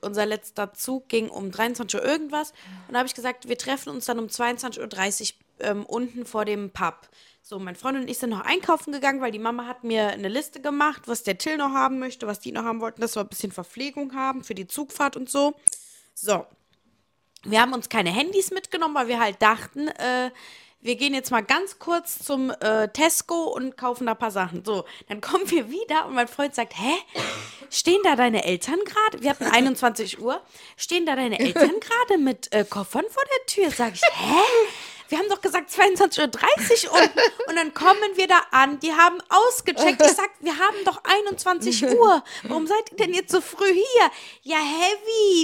Zug ging um 23 Uhr irgendwas und da habe ich gesagt, wir treffen uns dann um 22:30 Uhr unten vor dem Pub. So, mein Freund und ich sind noch einkaufen gegangen, weil die Mama hat mir eine Liste gemacht, was der Till noch haben möchte, was die noch haben wollten, dass wir ein bisschen Verpflegung haben für die Zugfahrt und so. So. Wir haben uns keine Handys mitgenommen, weil wir halt dachten, wir gehen jetzt mal ganz kurz zum Tesco und kaufen da ein paar Sachen. So, dann kommen wir wieder und mein Freund sagt, hä? Stehen da deine Eltern gerade? Wir hatten 21 Uhr. Stehen da deine Eltern gerade mit Koffern vor der Tür? Sag ich, hä? Wir haben doch gesagt 22:30 Uhr unten. Und dann kommen wir da an. Die haben ausgecheckt. Ich sag, wir haben doch 21 Uhr. Warum seid ihr denn jetzt so früh hier? Ja, hä,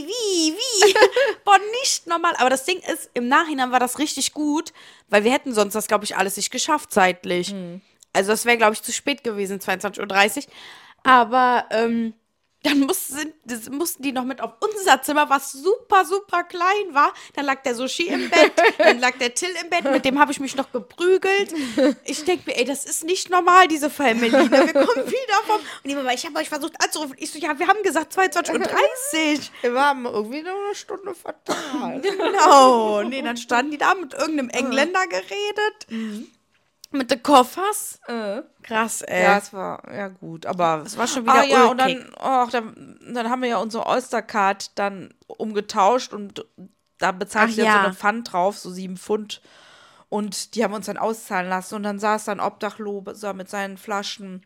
wie? Boah, nicht normal. Aber das Ding ist, im Nachhinein war das richtig gut, weil wir hätten sonst das, glaube ich, alles nicht geschafft zeitlich. Also das wäre, glaube ich, zu spät gewesen, 22:30 Uhr. Aber dann mussten die noch mit auf unser Zimmer, was super, super klein war. Dann lag der Sushi im Bett, dann lag der Till im Bett, mit dem habe ich mich noch geprügelt. Ich denke mir, ey, das ist nicht normal, diese Family. Ne? Wir kommen wieder vom... Und die Mama, ich habe euch versucht anzurufen. Ich so, ja, wir haben gesagt 22:30 Uhr. Wir haben irgendwie noch eine Stunde vertan. Genau. Nee, dann standen die da mit irgendeinem Engländer geredet. Mit den Koffers. Krass, ey. Ja, es war, ja gut, aber... Es war schon wieder ja, und ulkig. dann haben wir ja unsere Oystercard dann umgetauscht und da bezahlt sie Ach dann so ja. eine Pfand drauf, so 7 Pfund. Und die haben uns dann auszahlen lassen und dann saß da ein Obdachloser mit seinen Flaschen.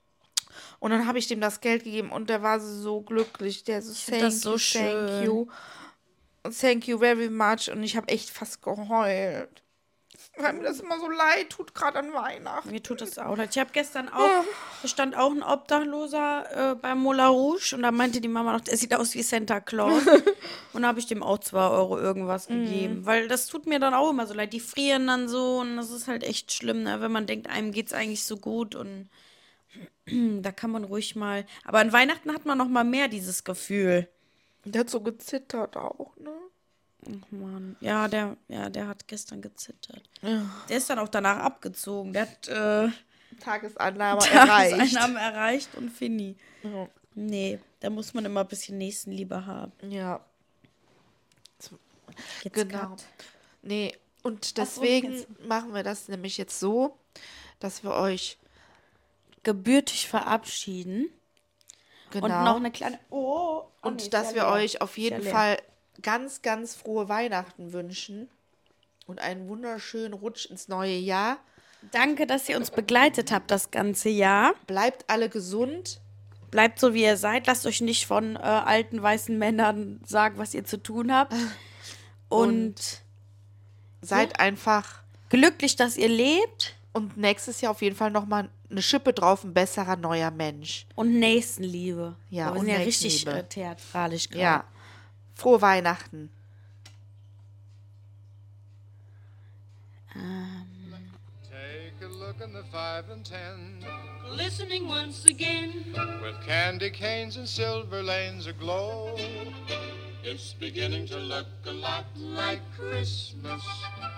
Und dann habe ich dem das Geld gegeben und der war so glücklich. Der so, find das so schön. Thank you very much. Und ich habe echt fast geheult. Weil mir das immer so leid tut, gerade an Weihnachten. Mir tut das auch leid. Ich habe gestern auch, da stand auch ein Obdachloser beim Moulin Rouge und da meinte die Mama noch, der sieht aus wie Santa Claus. Und da habe ich dem auch 2 Euro irgendwas gegeben. Weil das tut mir dann auch immer so leid. Die frieren dann so und das ist halt echt schlimm, ne? Wenn man denkt, einem geht's eigentlich so gut und da kann man ruhig mal. Aber an Weihnachten hat man noch mal mehr dieses Gefühl. Der hat so gezittert auch, ne? Ach Mann. Ja, der hat gestern gezittert. Der ist dann auch danach abgezogen. Der hat Tagesannahme erreicht. Tageseinnahme erreicht und Fini. Ja. Nee, da muss man immer ein bisschen Nächstenliebe haben. Ja, Jetzt genau. grad. Nee, und Ach so, deswegen machen wir das nämlich jetzt so, dass wir euch Gebürtig verabschieden. genau Und noch eine kleine. und dass wir euch auf jeden Fall ganz, ganz frohe Weihnachten wünschen und einen wunderschönen Rutsch ins neue Jahr. Danke, dass ihr uns begleitet habt das ganze Jahr. Bleibt alle gesund, Bleibt so, wie ihr seid. Lasst euch nicht von alten, weißen Männern sagen, was ihr zu tun habt. Und Seid einfach glücklich, dass ihr lebt. und nächstes Jahr auf jeden Fall nochmal eine Schippe drauf, ein besserer neuer Mensch. Und Nächstenliebe. Ja, Boah, wir und sind ja richtig Nächstenliebe. theatralisch gerade. Ja. Frohe Weihnachten. Take a look in the 5 and 10 Listening once again. with candy canes and silver lanes aglow. It's beginning to look a lot like Christmas